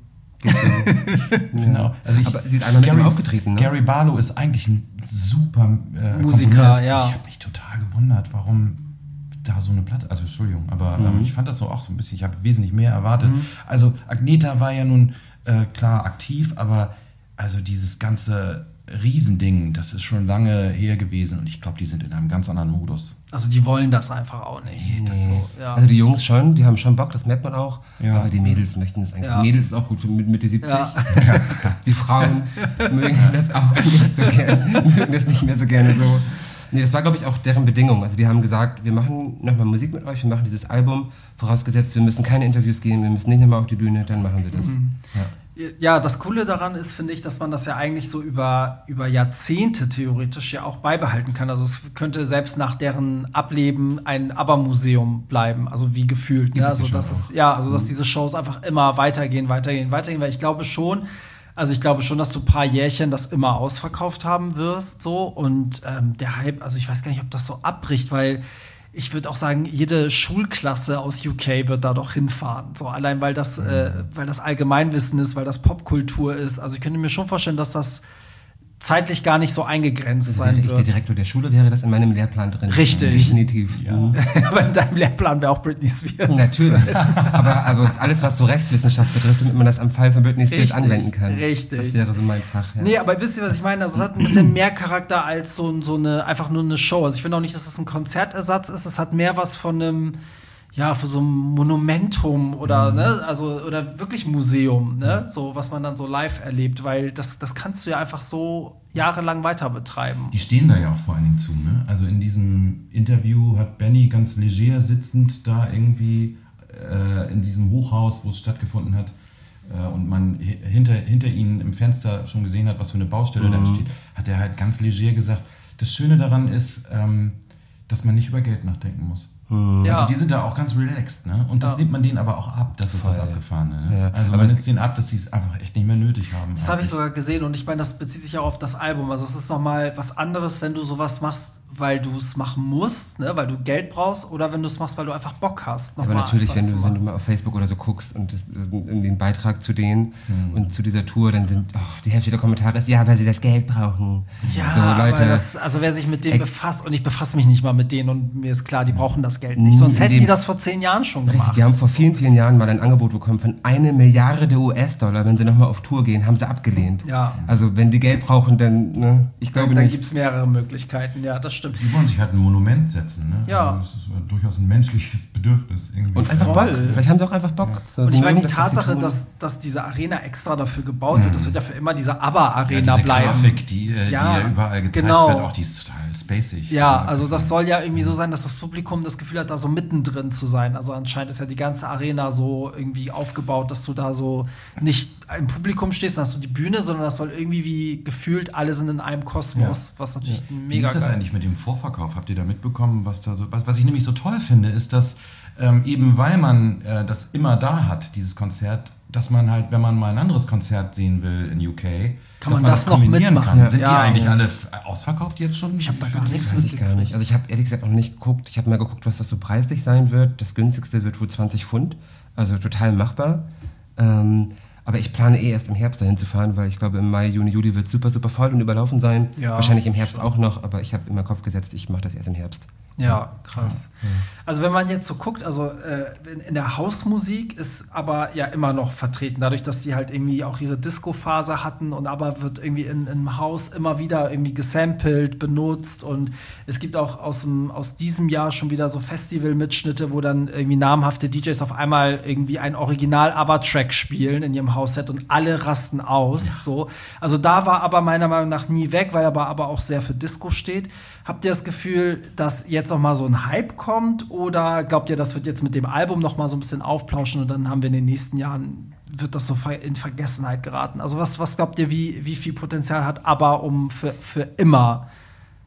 Genau. Also ich, aber sie ist einmal mit ihm aufgetreten, ne? Gary Barlow ist eigentlich ein super äh, Musiker, Komponist. ja. Ich habe mich total gewundert, warum da so eine Platte, also Entschuldigung, aber Mhm. ähm, ich fand das so auch so ein bisschen, ich habe wesentlich mehr erwartet. Mhm. Also Agnetha war ja nun äh, klar aktiv, aber also dieses ganze Riesending, das ist schon lange her gewesen und ich glaube, die sind in einem ganz anderen Modus. also die wollen das einfach auch nicht. Nee. Das ist so, ja. Also die Jungs schon, die haben schon Bock, das merkt man auch. Ja. Aber die Mädels möchten das eigentlich. Ja. Die Mädels ist auch gut für mit Mitte siebzig. Ja. Die Frauen mögen das auch nicht so gerne, mögen das nicht mehr so gerne so. Nee, das war, glaube ich, auch deren Bedingung. Also die haben gesagt, wir machen nochmal Musik mit euch, wir machen dieses Album, vorausgesetzt, wir müssen keine Interviews gehen, wir müssen nicht nochmal auf die Bühne, dann machen wir das. Mhm. Ja. Ja, das Coole daran ist, finde ich, dass man das ja eigentlich so über, über Jahrzehnte theoretisch ja auch beibehalten kann. Also es könnte selbst nach deren Ableben ein ABBA-Museum bleiben, also wie gefühlt. Ne? Also, dass es, ja, also dass diese Shows einfach immer weitergehen, weitergehen, weitergehen, weil ich glaube schon, also ich glaube schon, dass du ein paar Jährchen das immer ausverkauft haben wirst, so, und ähm, der Hype, also ich weiß gar nicht, ob das so abbricht, weil ich würde auch sagen, jede Schulklasse aus U K wird da doch hinfahren. So, allein weil das, mhm. äh, weil das Allgemeinwissen ist, weil das Popkultur ist. Also ich könnte mir schon vorstellen, dass das zeitlich gar nicht so eingegrenzt Also sein wäre ich wird. der Direktor der Schule, wäre das in meinem Lehrplan drin. Richtig. Definitiv. Ja. Aber in deinem Lehrplan wäre auch Britney Spears. Natürlich. aber, aber alles, was so Rechtswissenschaft betrifft, damit man das am Fall von Britney Spears Richtig, anwenden kann. richtig. Das wäre so mein Fach. Ja. Nee, aber wisst ihr, was ich meine? Also es hat ein bisschen mehr Charakter als so, so eine, einfach nur eine Show. Also ich finde auch nicht, dass es das ein Konzertersatz ist. Es hat mehr was von einem, ja, für so ein Monumentum oder, mhm. ne, also, oder wirklich Museum, ne, so, was man dann so live erlebt, weil das, das kannst du ja einfach so jahrelang weiter betreiben. Die stehen da ja auch vor allen Dingen zu, ne? Also in diesem Interview hat Benny ganz leger sitzend da irgendwie äh, in diesem Hochhaus, wo es stattgefunden hat, äh, und man h- hinter, hinter ihnen im Fenster schon gesehen hat, was für eine Baustelle mhm. da steht, hat er halt ganz leger gesagt, das Schöne daran ist, ähm, dass man nicht über Geld nachdenken muss. Ja. Also die sind da auch ganz relaxed, ne? Und das Ja. nimmt man denen aber auch ab, das ist Voll. das Abgefahrene. Ne? Ja. Also Aber man das- nimmt denen ab, dass sie es einfach echt nicht mehr nötig haben. Das habe ich sogar gesehen und ich meine, das bezieht sich auch auf das Album. Also es ist nochmal was anderes, wenn du sowas machst, weil du es machen musst, ne? Weil du Geld brauchst, oder wenn du es machst, weil du einfach Bock hast. noch Aber mal natürlich, was wenn zu du, wenn machen. du mal auf Facebook oder so guckst und das, das irgendwie einen Beitrag zu denen und zu dieser Tour, dann sind oh, die Hälfte der Kommentare ist, ja, weil sie das Geld brauchen. Ja, so, Leute, aber das, also wer sich mit denen Ey, befasst, und ich befasse mich nicht mal mit denen, und mir ist klar, die brauchen das Geld nicht. Sonst in hätten dem- die das vor zehn Jahren schon Richtig, gemacht. die haben vor vielen, vielen Jahren mal ein Angebot bekommen von eine Milliarde U S-Dollar, wenn sie nochmal auf Tour gehen, haben sie abgelehnt. Ja. Also wenn die Geld brauchen, dann, ne, ich glaube Da nicht. gibt es mehrere Möglichkeiten, ja, das stimmt. Die wollen sich halt ein Monument setzen, ne? Ja. Also das ist äh, durchaus ein menschliches Bedürfnis irgendwie. Und einfach Voll. Bock. Vielleicht haben sie auch einfach Bock. So, Und sie ich meine, mögen die das, was sie Tatsache, tun. dass, dass diese Arena extra dafür gebaut wird, das wird ja für immer diese ABBA-Arena ja, diese bleiben. Grafik, die, äh, Ja, die ja überall gezeigt genau. wird, auch die ist total spacig. Ja, also das soll ja irgendwie so sein, dass das Publikum das Gefühl hat, da so mittendrin zu sein. Also anscheinend ist ja die ganze Arena so irgendwie aufgebaut, dass du da so nicht im Publikum stehst, dann hast du die Bühne, sondern das soll irgendwie wie gefühlt, alle sind in einem Kosmos, was natürlich Wie mega ist das geil eigentlich mit dem Vorverkauf? Habt ihr da mitbekommen, was da so, was, was ich nämlich so toll finde, ist, dass ähm, eben weil man äh, das immer da hat, dieses Konzert, dass man halt, wenn man mal ein anderes Konzert sehen will in U K, Kann dass man das noch kombinieren mitmachen. kann. Sind Ja. die eigentlich alle f- ausverkauft jetzt schon? Ich hab da gar nichts Weiß ich gar nicht. Also ich habe ehrlich gesagt noch nicht geguckt. Ich habe mal geguckt, was das so preislich sein wird. Das günstigste wird wohl zwanzig Pfund. Also total machbar. Ähm, aber ich plane eh erst im Herbst dahin zu fahren, weil ich glaube, im Mai, Juni, Juli wird es super, super voll und überlaufen sein. Ja, Wahrscheinlich im Herbst auch noch, aber ich habe in meinen Kopf gesetzt, ich mache das erst im Herbst. Ja, krass. Also wenn man jetzt so guckt, also äh, in, in der Hausmusik ist aber ja immer noch vertreten, dadurch, dass die halt irgendwie auch ihre Disco-Phase hatten, und aber wird irgendwie in, im Haus immer wieder irgendwie gesampelt, benutzt, und es gibt auch aus, dem, aus diesem Jahr schon wieder so Festival-Mitschnitte, wo dann irgendwie namhafte D Js auf einmal irgendwie ein Original-ABBA-Track spielen in ihrem Hausset und alle rasten aus. Ja. So. Also da war aber meiner Meinung nach nie weg, weil aber, aber auch sehr für Disco steht. Habt ihr das Gefühl, dass jetzt noch mal so ein Hype kommt, oder glaubt ihr, das wird jetzt mit dem Album noch mal so ein bisschen aufplauschen und dann haben wir in den nächsten Jahren, wird das so in Vergessenheit geraten? Also was, was glaubt ihr, wie, wie viel Potenzial hat ABBA, um für, für immer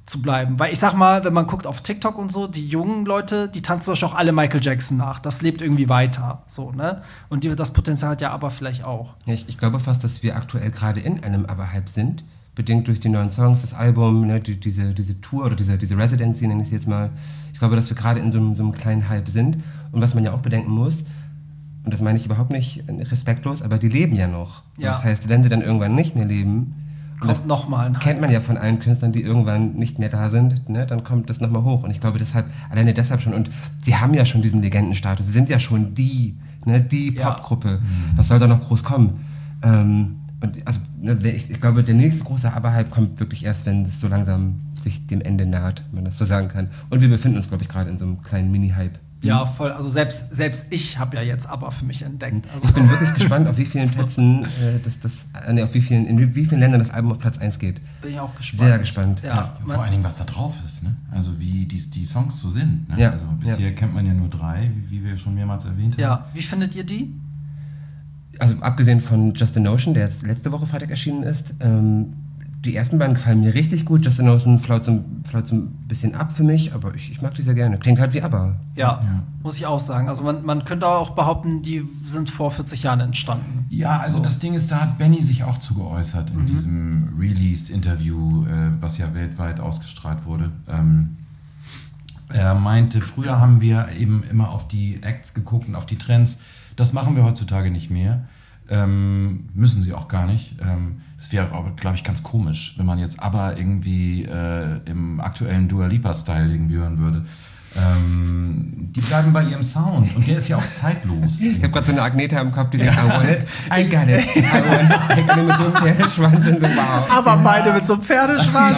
zu bleiben. Weil ich sag mal, wenn man guckt auf TikTok und so, die jungen Leute, die tanzen doch auch alle Michael Jackson nach. Das lebt irgendwie weiter. So, ne? Und die, das Potenzial hat ja aber vielleicht auch. Ja, ich, ich glaube fast, dass wir aktuell gerade in einem Aber-Hype sind. Bedingt durch die neuen Songs, das Album, ne, die, diese, diese Tour oder diese, diese Residency, nenne ich es jetzt mal. Ich glaube, dass wir gerade in so einem, so einem kleinen Hype sind. Und was man ja auch bedenken muss, und das meine ich überhaupt nicht respektlos, aber die leben ja noch. Ja. Das heißt, wenn sie dann irgendwann nicht mehr leben, Kommt noch mal ein Hype. Kennt man ja von allen Künstlern, die irgendwann nicht mehr da sind, ne? Dann kommt das nochmal hoch. Und ich glaube deshalb, alleine deshalb schon, und sie haben ja schon diesen Legendenstatus, sie sind ja schon die, ne, die Ja. Popgruppe. Mhm. Was soll da noch groß kommen? Ähm, und also, ne, ich, ich glaube, der nächste große Aber-Hype kommt wirklich erst, wenn es so langsam sich dem Ende naht, wenn man das so sagen kann. Und wir befinden uns, glaube ich, gerade in so einem kleinen Mini-Hype. Ja, voll. Also selbst, selbst ich habe ja jetzt aber für mich entdeckt. Also Ich bin wirklich gespannt, auf wie vielen Plätzen, äh, das, das, äh, nee, auf wie vielen, in wie vielen Ländern das Album auf Platz eins geht. bin ich auch gespannt. Sehr gespannt. Ja, Ja, vor allen Dingen, was da drauf ist, ne? Also wie die, die Songs so sind. Ne? Ja. Also bisher Ja. kennt man ja nur drei, wie wir schon mehrmals erwähnt haben. ja. Wie findet ihr die? Also abgesehen von Just a Notion, der jetzt letzte Woche Freitag erschienen ist, ähm, die ersten beiden gefallen mir richtig gut. Just a Notion flaut so, ein- flaut so ein bisschen ab für mich, aber ich, ich mag die sehr gerne. Klingt halt wie ABBA. Ja, Ja. muss ich auch sagen. Also man, man könnte auch behaupten, die sind vor vierzig Jahren entstanden. Ja, also So. das Ding ist, da hat Benny sich auch zu geäußert in diesem Released-Interview, äh, was ja weltweit ausgestrahlt wurde. Ähm, er meinte, früher haben wir eben immer auf die Acts geguckt und auf die Trends. Das machen wir heutzutage nicht mehr. Ähm, müssen sie auch gar nicht. Ähm, das wäre, glaube ich, ganz komisch, wenn man jetzt aber irgendwie äh, im aktuellen Dua Lipa-Style irgendwie hören würde. Ähm, die bleiben bei ihrem Sound und der ist ja auch zeitlos. Ich habe gerade so eine Agneta im Kopf, die sagt, I want it, I got it, I want it. Und mit so einem Pferdeschwanz und so, wow. Aber beide mit so einem Pferdeschwanz.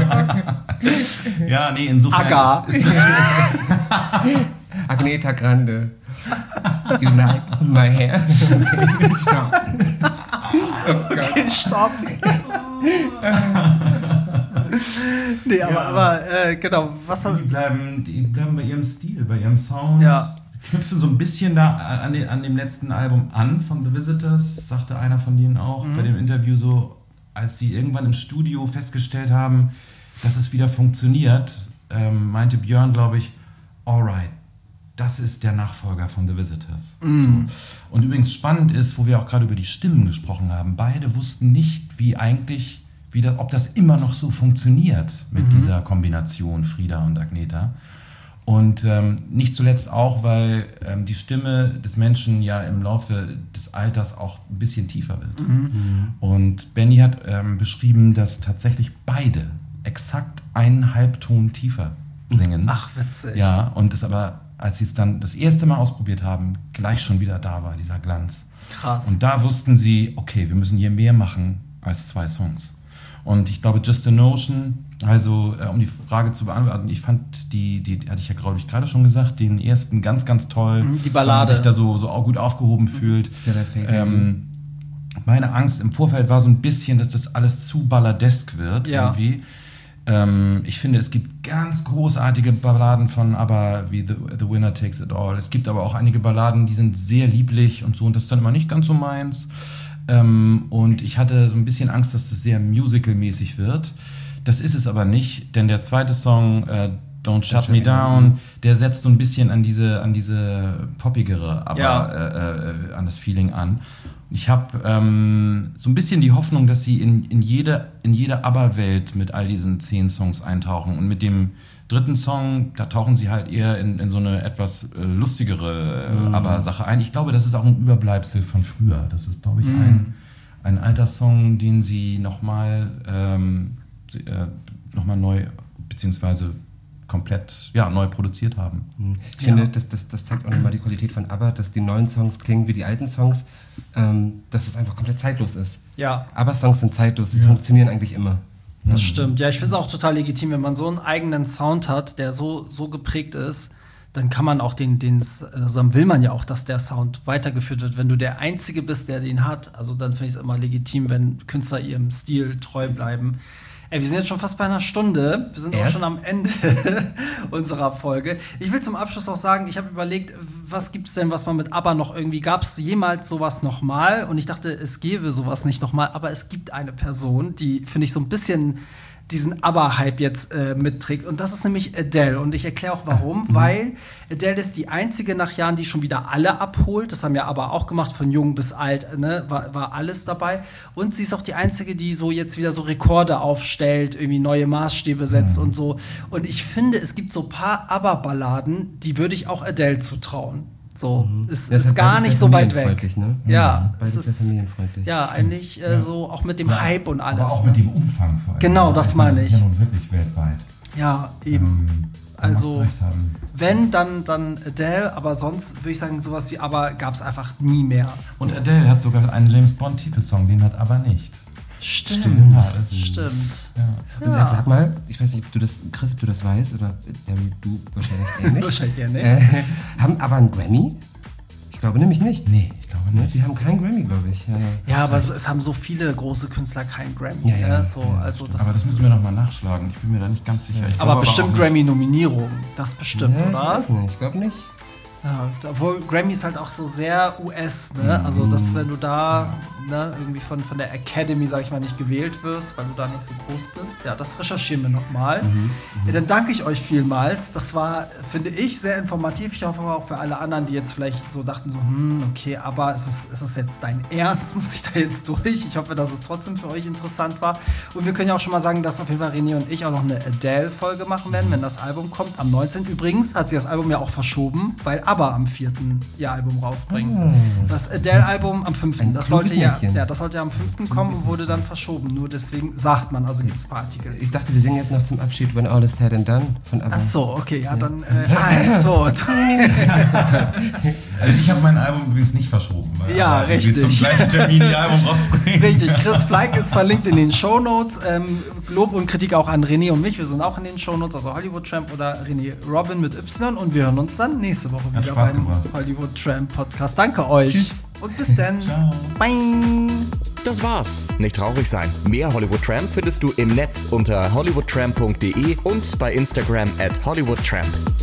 Ja, nee, insofern Aga. ist das Agneta Grande. You like my hair? Stopp. Oh Gott. Stopp. nee, aber, Ja. aber äh, genau, was hat. Die bleiben, die bleiben bei ihrem Stil, bei ihrem Sound. Ja. Knüpfen so ein bisschen da an, den, an dem letzten Album an von The Visitors, sagte einer von denen auch Mhm. bei dem Interview so, als die irgendwann im Studio festgestellt haben, dass es wieder funktioniert, ähm, meinte Björn, glaube ich, alright, das ist der Nachfolger von The Visitors. Mhm. So. Und übrigens spannend ist, wo wir auch gerade über die Stimmen gesprochen haben, beide wussten nicht, wie eigentlich, wie das, ob das immer noch so funktioniert mit Mhm. dieser Kombination Frida und Agneta. Und ähm, nicht zuletzt auch, weil ähm, die Stimme des Menschen ja im Laufe des Alters auch ein bisschen tiefer wird. Mhm. Und Benny hat ähm, beschrieben, dass tatsächlich beide exakt einen Halbton tiefer singen. Ach, witzig. Ja, und es aber, als sie es dann das erste Mal ausprobiert haben, gleich schon wieder da war, dieser Glanz. Krass. Und da wussten sie, okay, wir müssen hier mehr machen als zwei Songs. Und ich glaube, Just a Notion, also äh, um die Frage zu beantworten, ich fand die, die, die hatte ich ja, glaube ich, gerade schon gesagt, den ersten ganz, ganz toll. Mhm, die Ballade. Wenn man sich da so, so auch gut aufgehoben fühlt. Ja, der Fake. Ähm, meine Angst im Vorfeld war so ein bisschen, dass das alles zu balladesk wird Ja. irgendwie. Ähm, ich finde, es gibt ganz großartige Balladen von ABBA, wie The, The Winner Takes It All. Es gibt aber auch einige Balladen, die sind sehr lieblich und so, und das ist dann immer nicht ganz so meins. Ähm, und ich hatte so ein bisschen Angst, dass das sehr musical-mäßig wird. Das ist es aber nicht, denn der zweite Song, äh, Don't Shut Me Down, der setzt so ein bisschen an diese, an diese poppigere, aber Ja. äh, äh, an das Feeling an. Ich habe ähm, so ein bisschen die Hoffnung, dass sie in, in jede, in jede ABBA-Welt mit all diesen zehn Songs eintauchen. Und mit dem dritten Song, da tauchen sie halt eher in, in so eine etwas äh, lustigere äh, Mhm. ABBA-Sache ein. Ich glaube, das ist auch ein Überbleibsel von früher. Das ist, glaube ich, Mhm. ein, ein alter Song, den sie nochmal ähm, sie, äh, noch mal neu, beziehungsweise komplett ja, neu produziert haben. Ich finde, Ja. das, das, das zeigt auch nochmal die Qualität von ABBA, dass die neuen Songs klingen wie die alten Songs, ähm, dass es einfach komplett zeitlos ist. Ja, ABBA-Songs sind zeitlos, sie Ja. funktionieren eigentlich immer. das stimmt. Ja, ich finde es auch total legitim, wenn man so einen eigenen Sound hat, der so, so geprägt ist, dann kann man auch den, den, also dann will man ja auch, dass der Sound weitergeführt wird. Wenn du der Einzige bist, der den hat, also dann finde ich es immer legitim, wenn Künstler ihrem Stil treu bleiben. Ey, wir sind jetzt schon fast bei einer Stunde. Wir sind Erst? auch schon am Ende unserer Folge. Ich will zum Abschluss auch sagen, ich habe überlegt, was gibt es denn, was man mit ABBA noch irgendwie, gab es jemals sowas nochmal? Und ich dachte, es gäbe sowas nicht nochmal, aber es gibt eine Person, die, finde ich, so ein bisschen diesen ABBA-Hype jetzt äh, mitträgt. Und das ist nämlich Adele. Und ich erkläre auch warum, mhm. weil Adele ist die einzige nach Jahren, die schon wieder alle abholt. Das haben ja ABBA auch gemacht, von jung bis alt, ne? war, war alles dabei. Und sie ist auch die einzige, die so jetzt wieder so Rekorde aufstellt, irgendwie neue Maßstäbe setzt mhm. und so. Und ich finde, es gibt so ein paar ABBA-Balladen, die würde ich auch Adele zutrauen. So, mhm. es ist, ist gar nicht so weit weg. Ne? Ja, es ist sehr familienfreundlich. Ja, eigentlich äh, so auch mit dem ja, Hype und alles. Aber auch mit dem Umfang vor allem. Genau, das meine ich. Das ist ja nun wirklich weltweit. Ja, eben. Ähm, also, wenn, dann, dann Adele, aber sonst würde ich sagen, sowas wie ABBA gab es einfach nie mehr. Und so. Adele hat sogar einen James Bond-Titelsong, den hat ABBA nicht. Stimmt, Stimmt. Ja, stimmt. Ja. Und ja. Sag mal, ich weiß nicht, ob du das, Chris, ob du das weißt, oder Barry, du wahrscheinlich eher nicht. Wahrscheinlich eher nicht. Äh, haben aber einen Grammy? Ich glaube nämlich nicht. Nee, ich glaube nicht. Die haben keinen Grammy, glaube ich. Ja, ja aber es, es haben so viele große Künstler keinen Grammy. Ja, ja, ja, so, ja, also das aber das müssen wir noch mal nachschlagen. Ich bin mir da nicht ganz sicher. Ich aber bestimmt Grammy-Nominierung. Das bestimmt, ja, oder? Ich, nicht. ich glaube nicht. Ja, obwohl Grammy ist halt auch so sehr U S, ne? Also, dass wenn du da ne, irgendwie von, von der Academy, sag ich mal, nicht gewählt wirst, weil du da nicht so groß bist. Ja, das recherchieren wir nochmal. Mhm, ja, dann danke ich euch vielmals. Das war, finde ich, sehr informativ. Ich hoffe auch für alle anderen, die jetzt vielleicht so dachten, so, hm, okay, aber ist es, ist es jetzt dein Ernst? Muss ich da jetzt durch? Ich hoffe, dass es trotzdem für euch interessant war. Und wir können ja auch schon mal sagen, dass auf jeden Fall René und ich auch noch eine Adele-Folge machen werden, wenn das Album kommt. Am neunzehnten Übrigens hat sie das Album ja auch verschoben, weil ABBA am vierten ihr Album rausbringen. Oh. Das Adele-Album am fünften Das sollte ja, ja, das sollte ja am fünften kommen und wurde dann verschoben. Nur deswegen sagt man, also gibt es ein paar Artikel. Ich dachte, wir singen jetzt noch zum Abschied When All Is Said and Done von ABBA. Ach so, okay, ja, dann äh, eins, zwei, Also ich habe mein Album übrigens nicht verschoben. Weil ja, richtig. Zum gleichen Termin ihr Album rausbringen. Richtig, Chris Fleig ist verlinkt in den Shownotes. Ähm, Lob und Kritik auch an René und mich. Wir sind auch in den Shownotes, also Hollywood Tramp oder René Robin mit Y. Und wir hören uns dann nächste Woche Hat wieder Spaß beim gemacht. Hollywood Tramp Podcast. Danke euch. Tschüss. Und bis dann. Ciao. Bye. Das war's. Nicht traurig sein. Mehr Hollywood Tramp findest du im Netz unter hollywood tramp punkt de und bei Instagram at hollywood tramp.